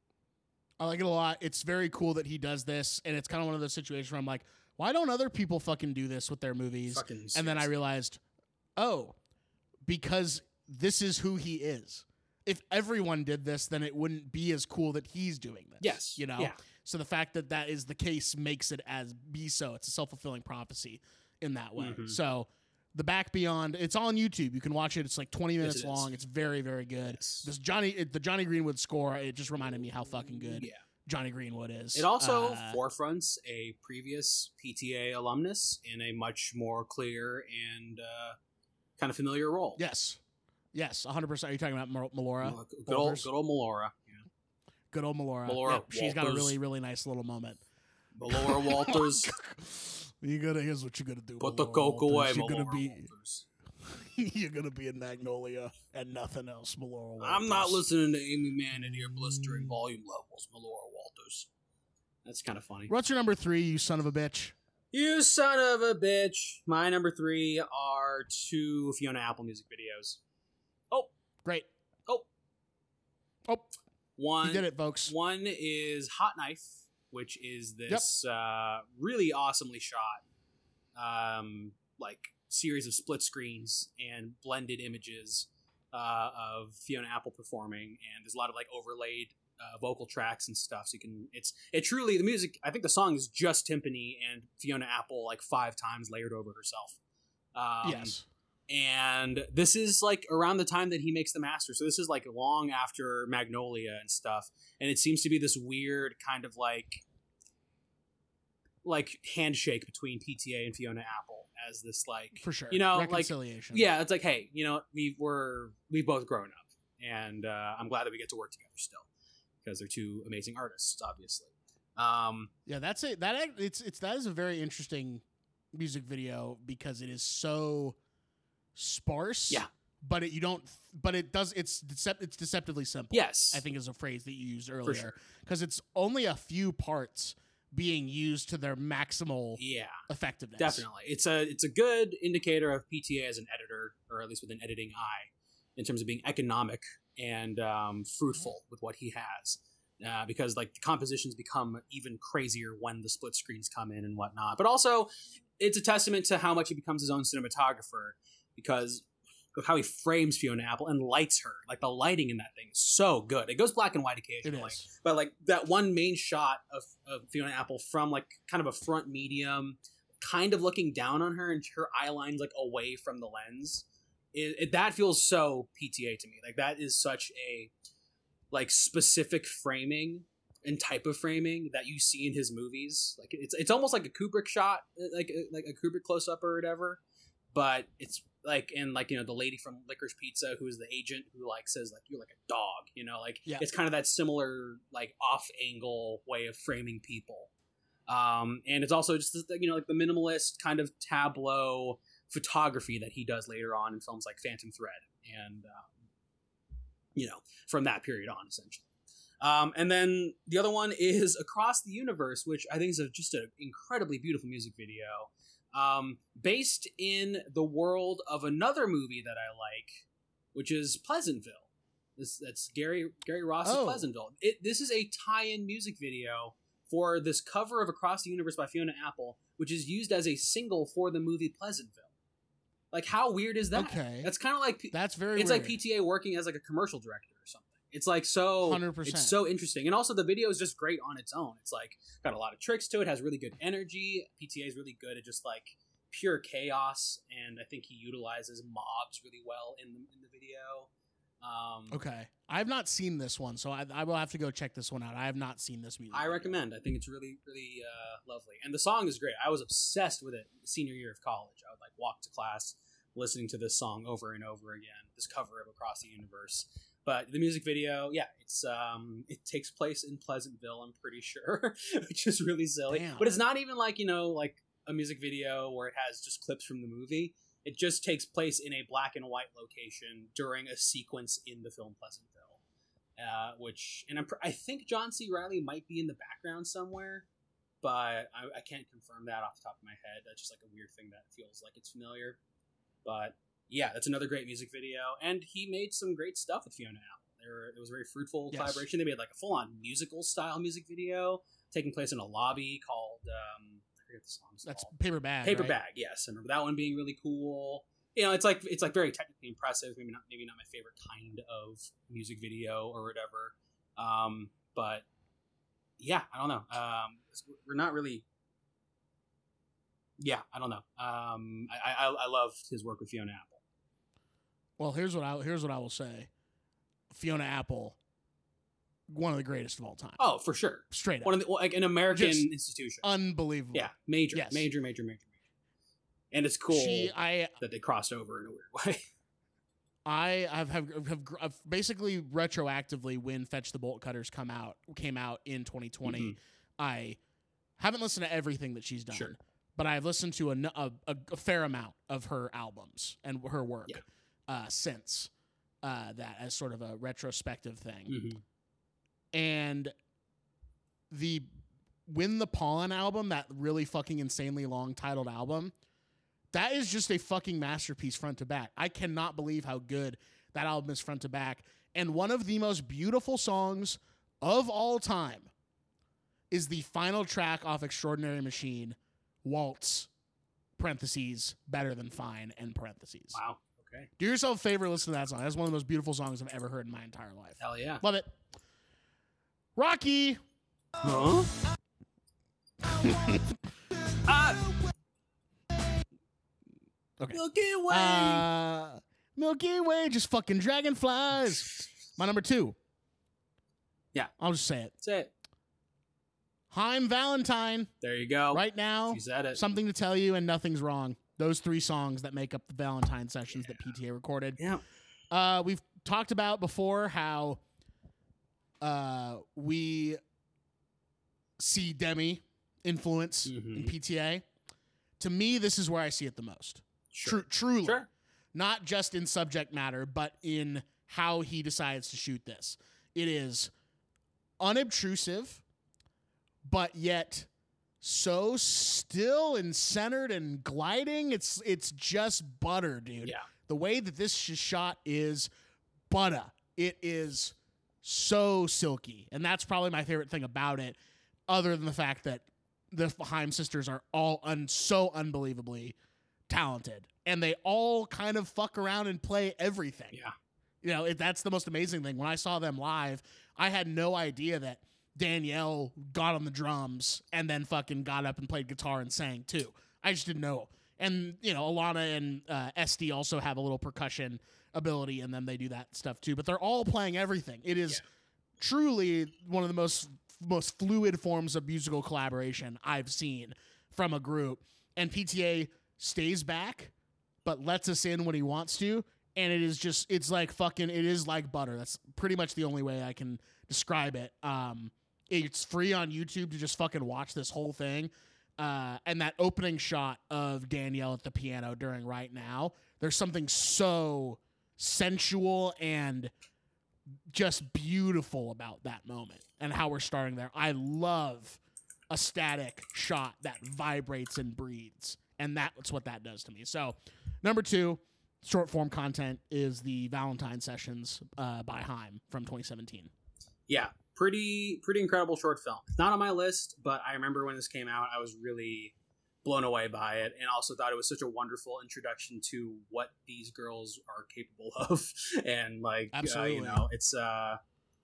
I like it a lot. It's very cool that he does this, and it's kind of one of those situations where I'm like, why don't other people fucking do this with their movies? Fucking And then I seriously. realized, oh, because this is who he is. If everyone did this, then it wouldn't be as cool that he's doing this. Yes. You know? Yeah. So the fact that that is the case makes it as be so. It's a self-fulfilling prophecy in that way. Mhm. So the Back Beyond, it's on YouTube. You can watch it. It's like twenty minutes it is. long. It's very, very good. Yes. This Johnny, it, the Johnny Greenwood score, it just reminded me how fucking good Yeah. Johnny Greenwood is. It also Uh, forefronts a previous P T A alumnus in a much more clear and uh, kind of familiar role. yes, yes, one hundred percent. Are you talking about Mal- Melora? Well, good old, Walters? good old Melora. Yeah. Good old Melora. Melora Yep, she's got a Walters. really, really nice little moment. Melora Walters. You gotta. Here's what you gotta do. Put the Melora coke away, Walters. You're Melora gonna be. Walters. You're gonna be in Magnolia and nothing else, Melora Walters. I'm not listening to Amy Mann and your blistering volume levels, Melora Walters. That's kind of funny. What's your number three, you son of a bitch? You son of a bitch. My number three are two Fiona Apple music videos. Oh, Great. oh, Oh, one. you did it, folks. One is Hot Knife, which is this uh, really awesomely shot, um, like series of split screens and blended images uh, of Fiona Apple performing, and there's a lot of like overlaid uh, vocal tracks and stuff. So you can, it's it truly the music. I think the song is just timpani and Fiona Apple like five times layered over herself. Um, yes. And this is like around the time that he makes The Master. So this is like long after Magnolia and stuff. And it seems to be this weird kind of like like handshake between P T A and Fiona Apple as this like For sure. you know, like reconciliation. yeah, it's like, hey, you know, we were we've both grown up, and uh, I'm glad that we get to work together still because they're two amazing artists, obviously. Um, Yeah, that's it. That act- it's it's that is a very interesting music video because it is so sparse. Yeah. But it you don't. But it does. It's decept, It's deceptively simple. yes, I think is a phrase that you used earlier sure. because it's only a few parts being used to their maximal yeah. effectiveness. Definitely, it's a it's a good indicator of P T A as an editor, or at least with an editing eye, in terms of being economic and um, fruitful with what he has. Uh, because like the compositions become even crazier when the split screens come in and whatnot. But also, it's a testament to how much he becomes his own cinematographer because of how he frames Fiona Apple and lights her. Like the lighting in that thing is so good. It goes black and white It occasionally. is. But like that one main shot of, of Fiona Apple from like kind of a front medium, kind of looking down on her and her eye lines like away from the lens. It, it, that feels so P T A to me. Like that is such a like specific framing and type of framing that you see in his movies. Like it's it's almost like a Kubrick shot, like like a Kubrick close up or whatever. But it's like in like you know the lady from Licorice Pizza who is the agent who like says like you're like a dog, you know, like Yeah. it's kind of that similar like off angle way of framing people. Um, and it's also just you know like the minimalist kind of tableau photography that he does later on in films like Phantom Thread and um, you know from that period on essentially. Um, and then the other one is Across the Universe, which I think is a, just an incredibly beautiful music video. Um, based in the world of another movie that I like, which is Pleasantville. This that's Gary Gary Ross's Oh. Pleasantville. It, this is a tie-in music video for this cover of Across the Universe by Fiona Apple, which is used as a single for the movie Pleasantville. Like, how weird is that? Okay. That's kind of like P- That's very. it's weird. like P T A working as like a commercial director or something. It's like so one hundred percent. It's so interesting. And also the video is just great on its own. It's like got a lot of tricks to it, has really good energy. P T A is really good at just like pure chaos, and I think he utilizes mobs really well in the in the video. Um, Okay. I've not seen this one, so I, I will have to go check this one out. I have not seen this music I video. recommend. I think it's really, really uh, lovely. And the song is great. I was obsessed with it senior year of college. I would like walk to class listening to this song over and over again, this cover of Across the Universe. But the music video, yeah, it's um, it takes place in Pleasantville, I'm pretty sure, which is really silly. Damn. But it's not even like, you know, like a music video where it has just clips from the movie. It just takes place in a black and white location during a sequence in the film Pleasantville, uh, which, and I'm, I think John C. Reilly might be in the background somewhere, but I, I can't confirm that off the top of my head. That's just like a weird thing that feels like it's familiar. But yeah, that's another great music video, and he made some great stuff with Fiona Apple. There, it was a very fruitful Yes. collaboration. They made like a full-on musical style music video taking place in a lobby called. Um, The song's That's called. Paper Bag. Paper right? Bag, yes. I remember that one being really cool. You know, it's like it's like very technically impressive. Maybe not maybe not my favorite kind of music video or whatever. Um, but yeah, I don't know. Um, we're not really. Yeah, I don't know. Um, I, I I loved his work with Fiona Apple. Well, here's what I here's what I will say. Fiona Apple, one of the greatest of all time. Oh, for sure. Straight up. One of the like an American Just institution. Unbelievable. Yeah, major, Yes. major, major, major, major. And it's cool She, I, that they crossed over in a weird way. I have, have, have, have basically retroactively when Fetch the Bolt Cutters come out came out in twenty twenty. Mhm. I haven't listened to everything that she's done, Sure. but I've listened to a, a, a, a fair amount of her albums and her work Yeah. uh, since uh, that as sort of a retrospective thing. Mm-hmm. And the Win the Pawn album, that really fucking insanely long titled album, that is just a fucking masterpiece front to back. I cannot believe how good that album is front to back. And one of the most beautiful songs of all time is the final track off Extraordinary Machine, Waltz, parentheses, Better Than Fine, end parentheses. Wow. Okay. Do yourself a favor, listen to that song. That's one of the most beautiful songs I've ever heard in my entire life. Hell yeah. Love it. Rocky. Huh? Ah! Okay. Milky Way. Uh, Milky Way, just fucking dragonflies. My number two. Yeah. I'll just say it. That's it. Haim Valentine. There you go. Right now, You said it. Something to Tell You and Nothing's Wrong. Those three songs that make up the Valentine sessions that P T A recorded. Yeah. Uh, we've talked about before how uh, we see Demi influence in Mhm. P T A. To me, this is where I see it the most. Sure. Tru- truly. Sure. Not just in subject matter, but in how he decides to shoot this. It is unobtrusive, but yet so still and centered and gliding. It's it's just butter, dude. Yeah. The way that this sh- shot is butter. It is so silky. And that's probably my favorite thing about it, other than the fact that the Haim sisters are all un- so unbelievably talented. And they all kind of fuck around and play everything. Yeah. You know, it, that's the most amazing thing. When I saw them live, I had no idea that Danielle got on the drums and then fucking got up and played guitar and sang too. I just didn't know. And, you know, Alana and uh, Esty also have a little percussion ability in them. They do that stuff too. But they're all playing everything. It is Yeah. truly one of the most most fluid forms of musical collaboration I've seen from a group. And P T A stays back, but lets us in when he wants to. And it is just, it's like fucking, it is like butter. That's pretty much the only way I can describe it. Um, it's free on YouTube to just fucking watch this whole thing. Uh, and that opening shot of Danielle at the piano during Right Now, there's something so sensual and just beautiful about that moment and how we're starting there. I love a static shot that vibrates and breathes. And that's what that does to me. So, number two, short form content is the Valentine Sessions uh, by Haim from twenty seventeen. Yeah. Pretty, pretty incredible short film. It's not on my list, but I remember when this came out, I was really blown away by it, and also thought it was such a wonderful introduction to what these girls are capable of. And like, uh, Absolutely. you know, it's uh,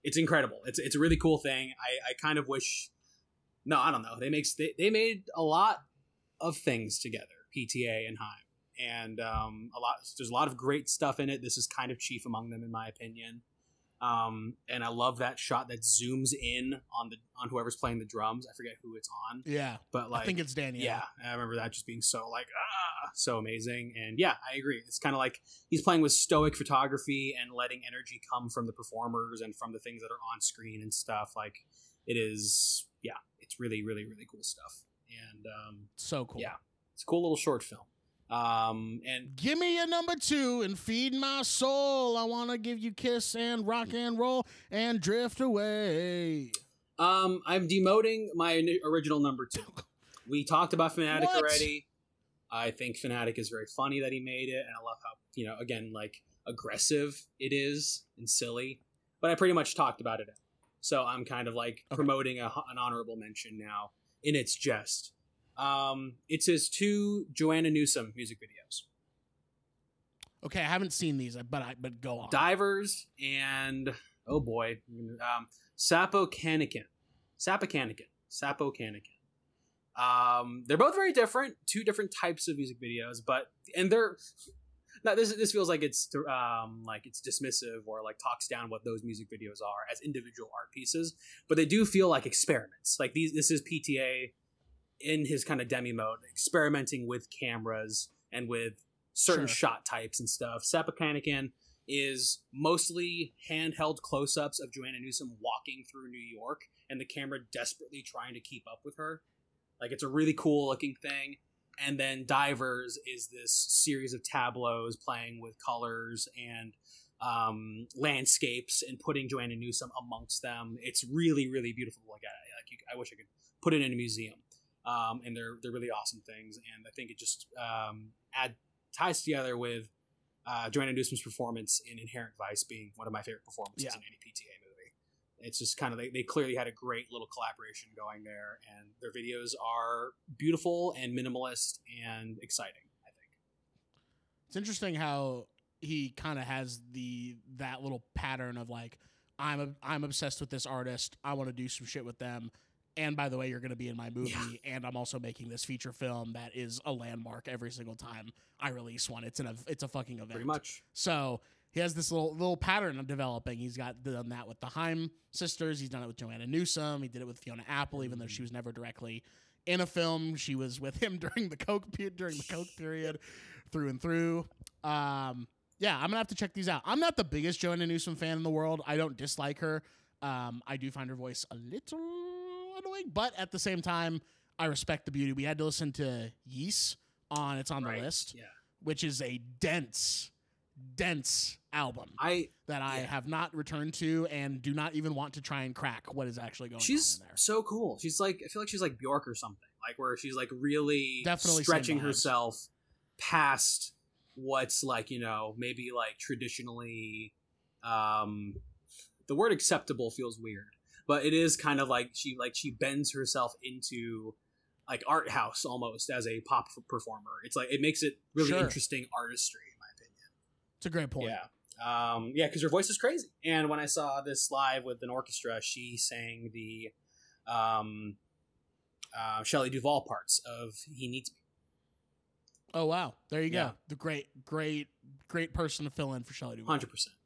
it's incredible. It's it's a really cool thing. I, I kind of wish. No, I don't know. They makes they, they made a lot of things together, P T A and Haim, and um, a lot. There's a lot of great stuff in it. This is kind of chief among them, in my opinion. Um, and I love that shot that zooms in on the on whoever's playing the drums. I forget who it's on. Yeah, but like I think it's Daniel. Yeah, I remember that just being so like ah, so amazing. And yeah, I agree. It's kind of like he's playing with stoic photography and letting energy come from the performers and from the things that are on screen and stuff. Like it is, yeah, it's really, really, really cool stuff. And um, so cool. Yeah, it's a cool little short film. Um, and give me a number two and feed my soul. I want to give you kiss and rock and roll and drift away. Um, I'm demoting my original number two. We talked about Fanatic What? already. I think Fanatic is very funny that he made it, and I love how, you know, again, like aggressive it is and silly. But I pretty much talked about it. So I'm kind of like Okay. promoting a, an honorable mention now in its jest. Um, it's his two Joanna Newsom music videos. Okay, I haven't seen these, but I but go on. Divers and, oh boy, um, Sapocanican. Sapocanican. Sapocanican. Um, they're both very different, two different types of music videos, but, and they're, now this this feels like it's um like it's dismissive or like talks down what those music videos are as individual art pieces, but they do feel like experiments. Like these, this is P T A in his kind of demi mode, experimenting with cameras and with certain Sure. shot types and stuff. Sapocanican is mostly handheld close-ups of Joanna Newsom walking through New York and the camera desperately trying to keep up with her. Like it's a really cool looking thing. And then Divers is this series of tableaus playing with colors and um, landscapes and putting Joanna Newsom amongst them. It's really, really beautiful. Like I, like you, I wish I could put it in a museum. Um, and they're they're really awesome things. And I think it just um, add ties together with uh, Joanna Newsom's performance in Inherent Vice being one of my favorite performances Yeah. in any P T A movie. It's just kind of, they, they clearly had a great little collaboration going there, and their videos are beautiful and minimalist and exciting, I think. It's interesting how he kind of has the that little pattern of like, I'm a, I'm obsessed with this artist. I want to do some shit with them. And by the way, you're going to be in my movie, Yeah. and I'm also making this feature film that is a landmark every single time I release one. It's an it's a fucking event. Pretty much. So he has this little little pattern of developing. He's got done that with the Haim sisters. He's done it with Joanna Newsom. He did it with Fiona Apple, even though she was never directly in a film. She was with him during the Coke pe- during the Coke period, through and through. Um, yeah, I'm gonna have to check these out. I'm not the biggest Joanna Newsom fan in the world. I don't dislike her. Um, I do find her voice a little annoying, but at the same time, I respect the beauty. We had to listen to Yeast on It's on Right. the List, Yeah. which is a dense, dense album I that I yeah. have not returned to and do not even want to try and crack what is actually going She's on in there. so cool. She's like, I feel like she's like Bjork or something, like where she's like really Definitely same stretching vibes. herself past what's like, you know, maybe like traditionally, um, the word acceptable feels weird, but it is kind of like she like she bends herself into like art house almost as a pop f- performer. It's like it makes it really Sure. interesting artistry, in my opinion. It's a great point. Yeah. Um, yeah, because her voice is crazy. And when I saw this live with an orchestra, she sang the um, uh, Shelley Duvall parts of He Needs Me. Oh wow, there you Yeah. go. The great, great, great person to fill in for Shelley Duvall. one hundred percent.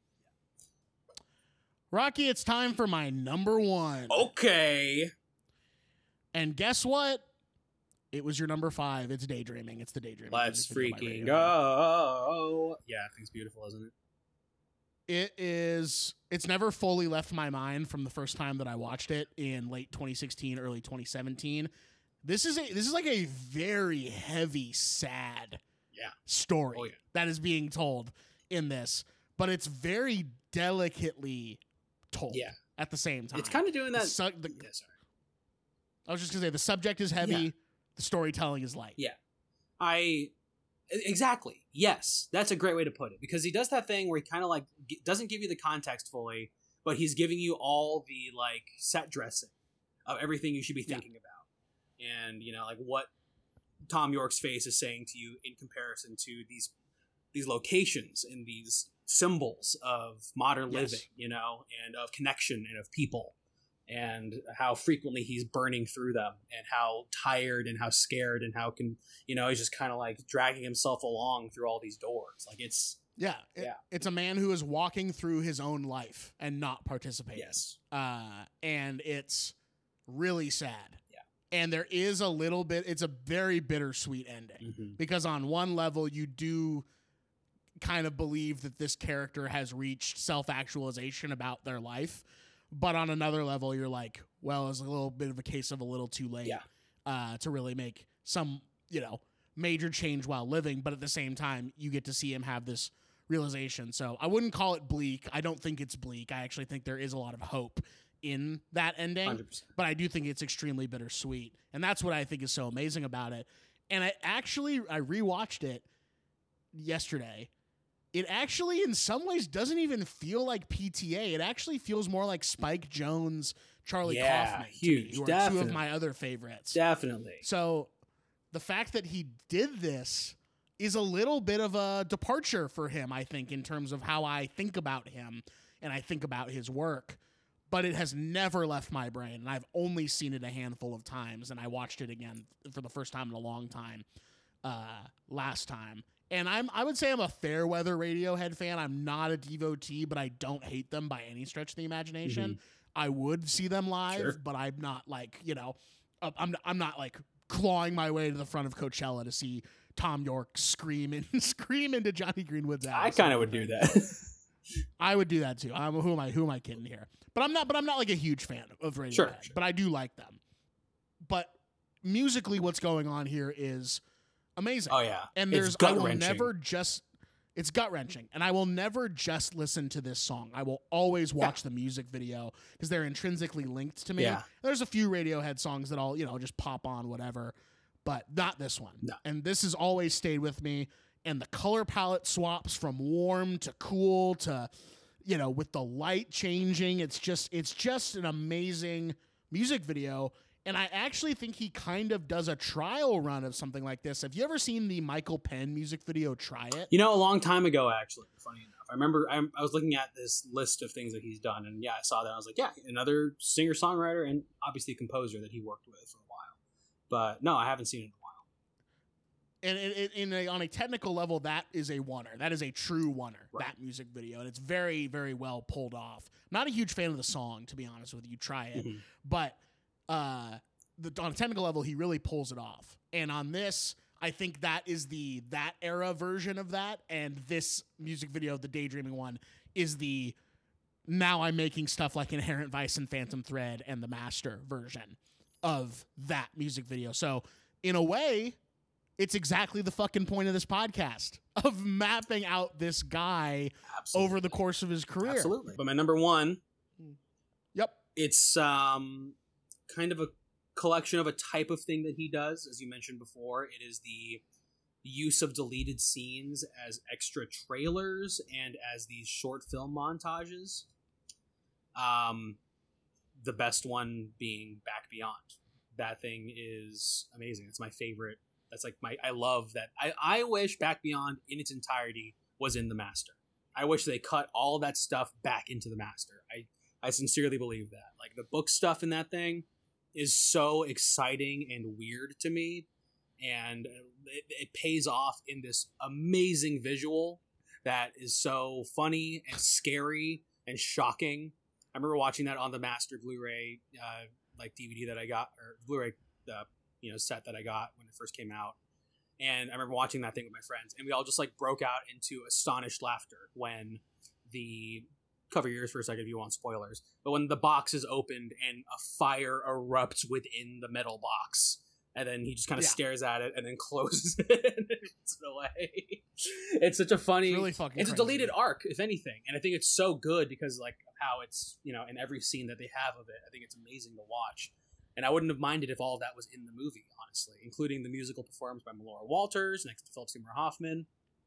Rocky, it's time for my number one. Okay. And guess what? It was your number five. It's Daydreaming. It's the Daydreaming. Let's music video by freaking Radiohead. go. Yeah, I think it's beautiful, isn't it? It is. It's never fully left my mind from the first time that I watched it in late twenty sixteen, early twenty seventeen. This is a. This is like a very heavy, sad Yeah. story Oh, yeah. that is being told in this, but it's very delicately told. Yeah. At the same time, It's kind of doing The that. su- the- yeah, sorry. I was just gonna say the subject is heavy. Yeah. The storytelling is light. Yeah. I exactly. Yes, that's a great way to put it, because he does that thing where he kind of like g- doesn't give you the context fully, but he's giving you all the like set dressing of everything you should be Yeah. thinking about, and you know like what Tom York's face is saying to you in comparison to these these locations in these symbols of modern Yes. living, you know, and of connection and of people, and how frequently he's burning through them, and how tired and how scared and how can, you know, he's just kind of like dragging himself along through all these doors. Like it's, Yeah, it- Yeah. it's a man who is walking through his own life and not participating. yes. Uh, and it's really sad. Yeah. And there is a little bit, it's a very bittersweet ending Mhm. because on one level you do kind of believe that this character has reached self-actualization about their life, but on another level you're like, well, it's a little bit of a case of a little too late Yeah. uh, to really make some, you know, major change while living. But at the same time, you get to see him have this realization. So I wouldn't call it bleak. I don't think it's bleak. I actually think there is a lot of hope in that ending, one hundred percent. but I do think it's extremely bittersweet. And that's what I think is so amazing about it. And I actually, I rewatched it yesterday. It actually, in some ways, doesn't even feel like P T A. It actually feels more like Spike Jonze, Charlie Yeah, Kaufman, to huge, me, who are two definitely. of my other favorites. Definitely. So the fact that he did this is a little bit of a departure for him, I think, in terms of how I think about him and I think about his work. But it has never left my brain, and I've only seen it a handful of times, and I watched it again for the first time in a long time uh, last time. And I'm I would say I'm a fair weather Radiohead fan. I'm not a devotee, but I don't hate them by any stretch of the imagination. I would see them live, Sure. but I'm not like, you know, uh, I'm I'm not like clawing my way to the front of Coachella to see Tom York scream and scream into Johnny Greenwood's ass. I kind of would do that. I would do that too. I'm who am I who am I kidding here? But I'm not but I'm not like a huge fan of Radiohead. Sure, sure. But I do like them. But musically what's going on here is amazing. Oh yeah. And It's there's I will gut-wrenching. never just it's gut wrenching, and I will never just listen to this song. I will always watch the music video because they're intrinsically linked to me. Yeah. There's a few Radiohead songs that I'll you know just pop on whatever, but not this one. No. And this has always stayed with me. And the color palette swaps from warm to cool to, you know, with the light changing. It's just it's just an amazing music video. And I actually think he kind of does a trial run of something like this. Have you ever seen the Michael Penn music video Try It? You know, a long time ago, actually, funny enough. I remember I, I was looking at this list of things that he's done, and yeah, I saw that. I was like, yeah, another singer-songwriter and obviously composer that he worked with for a while. But no, I haven't seen it in a while. And it, it, in a, on a technical level, that is a oneer. That is a true oneer, Right. that music video. And it's very, very well pulled off. Not a huge fan of the song, to be honest with you. Try it. Mhm. But uh, the, on a technical level, he really pulls it off. And on this, I think that is the that era version of that. And this music video, the Daydreaming one, is the now I'm making stuff like Inherent Vice and Phantom Thread and the Master version of that music video. So in a way, it's exactly the fucking point of this podcast of mapping out this guy Absolutely. over the course of his career. Absolutely. But my number one, Yep. it's um, kind of a collection of a type of thing that he does. As you mentioned before, it is the use of deleted scenes as extra trailers and as these short film montages. Um, the best one being Back Beyond. That thing is amazing. It's my favorite. That's like my, I love that. I, I wish Back Beyond in its entirety was in the Master. I wish they cut all that stuff back into the Master. I, I sincerely believe that. Like the book stuff in that thing is so exciting and weird to me. And it, it pays off in this amazing visual that is so funny and scary and shocking. I remember watching that on the Master Blu-ray, uh, like D V D that I got, or Blu-ray, uh, you know, set that I got when it first came out. And I remember watching that thing with my friends, and we all just like broke out into astonished laughter when the cover your ears for a second if you want spoilers, but when the box is opened and a fire erupts within the metal box, and then he just kind of Yeah. stares at it and then closes it and puts it away. It's such a funny, It's really fucking it's a crazy. deleted arc, if anything, and I think it's so good because like of how it's, you know, in every scene that they have of it, I think it's amazing to watch. And I wouldn't have minded if all of that was in the movie, honestly, including the musical performance by Melora Walters next to Philip Seymour Hoffman,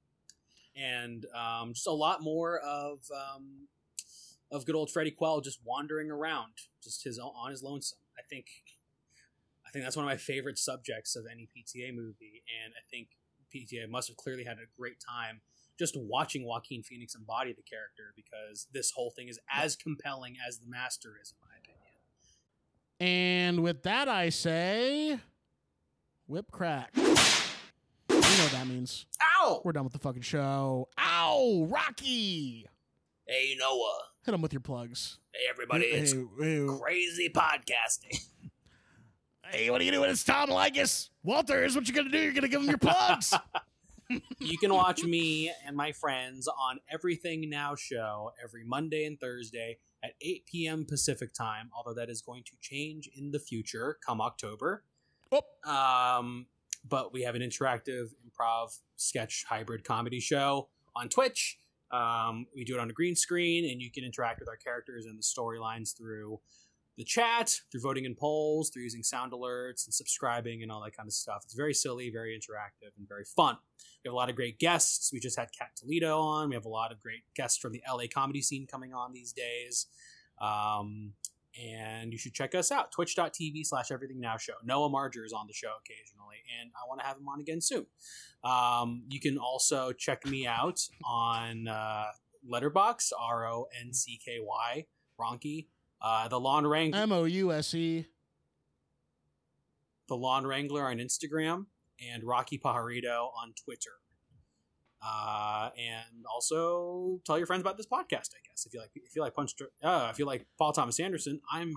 and um, just a lot more of um, of good old Freddie Quell just wandering around, just his on his lonesome. I think, I think that's one of my favorite subjects of any P T A movie, and I think P T A must have clearly had a great time just watching Joaquin Phoenix embody the character, because this whole thing is as compelling as the master is, in my opinion. And with that, I say, whip crack. You know what that means. Ow! We're done with the fucking show. Ow, Rocky! Hey, Noah. Hit them with your plugs. Hey, everybody. Hey, It's hey, hey. crazy podcasting. Hey, what are you doing? It's Tom Likas. Walter, here's what you're going to do. You're going to give them your plugs. You can watch me and my friends on Everything Now show every Monday and Thursday at eight p.m. Pacific time, although that is going to change in the future come October. Oh. Um, but we have an interactive improv sketch hybrid comedy show on Twitch. Um, we do it on a green screen, and you can interact with our characters and the storylines through the chat, through voting in polls, through using sound alerts and subscribing and all that kind of stuff. It's very silly, very interactive, and very fun. We have a lot of great guests. We just had Kat Toledo on. We have a lot of great guests from the L A comedy scene coming on these days. Um, and you should check us out. Twitch.tv slash Everything Now Show. Noah Marger is on the show occasionally, and I want to have him on again soon. Um, you can also check me out on uh, Letterboxd, R O N C K Y, Ronky. Uh, the Lawn Wrangler, M O U S E. the Lawn Wrangler on Instagram, and Rocky Pajarito on Twitter. Uh, and also tell your friends about this podcast. I guess if you like, if you like Punch, uh, if you like Paul Thomas Anderson, I'm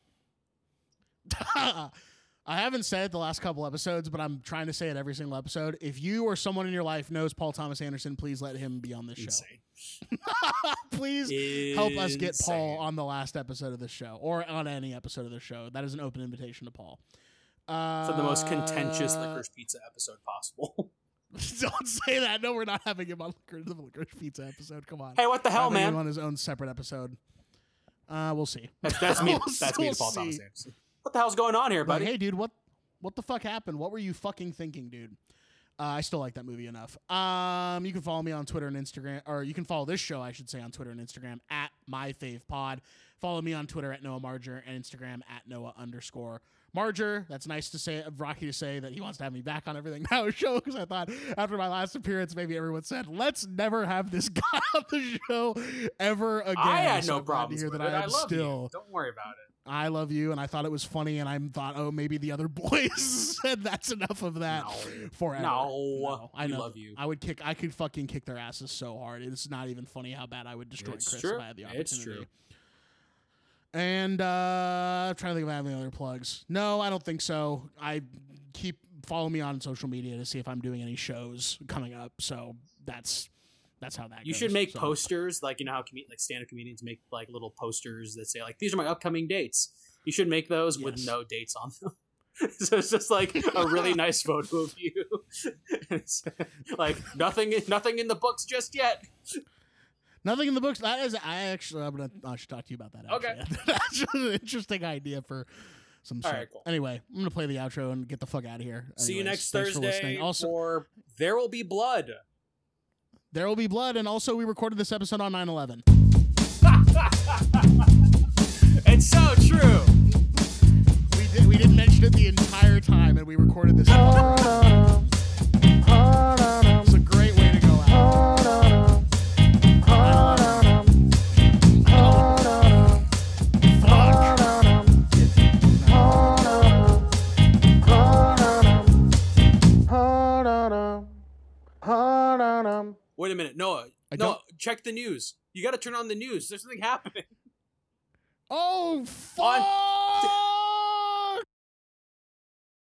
high. I haven't said it the last couple episodes, but I'm trying to say it every single episode. If you or someone in your life knows Paul Thomas Anderson, please let him be on this Insane. show. Please help us get Insane. Paul on the last episode of this show, or on any episode of the show. That is an open invitation to Paul. Uh, For the most contentious Licorice Pizza episode possible. Don't say that. No, we're not having him on the Licorice Pizza episode. Come on. Hey, what the hell, Having him man? on his own separate episode. Uh, we'll see. That's, that's me. We'll That's me, we'll to Paul see. Thomas Anderson. What the hell's going on here, Like, buddy? hey, dude, what what the fuck happened? What were you fucking thinking, dude? Uh, I still like that movie enough. Um, you can follow me on Twitter and Instagram, or you can follow this show, I should say, on Twitter and Instagram at MyFavePod. Follow me on Twitter at Noah Marger and Instagram at Noah underscore Marger. That's nice to say, of Rocky to say that he wants to have me back on Everything Now show, because I thought after my last appearance, maybe everyone said, let's never have this guy on the show ever again. I had So no I'm glad to problems hear with that it. I I am love still. you. Don't worry about it. I love you, and I thought it was funny, and I thought, oh, maybe the other boys said that's enough of that No. forever. No. I We know. love you. I would kick. I could fucking kick their asses so hard. It's not even funny how bad I would destroy It's Chris true. if I had the opportunity. It's true. And uh, I'm trying to think if I have any other plugs. No, I don't think so. I keep follow me on social media to see if I'm doing any shows coming up. So that's that's how that You goes. should make So- posters, like you know how com- like stand-up comedians make like little posters that say like these are my upcoming dates. You should make those with Yes. no dates on them. So it's just like a really nice photo of you. It's like nothing, nothing in the books just yet. Nothing in the books. That is, I actually, I'm gonna, I should talk to you about that. Actually. Okay. That's an interesting idea for some All shit. right, cool. Anyway, I'm gonna play the outro and get the fuck out of here. See you Anyways, next thanks for Thursday listening. Also, for There Will Be Blood. There Will Be Blood, and also we recorded this episode on nine eleven. It's so true. We did. We didn't mention it the entire time, and we recorded this. episode. It's a great way to go out. Wait a minute, Noah. I Noah, don't- check the news. You got to turn on the news. There's something happening. Oh fuck!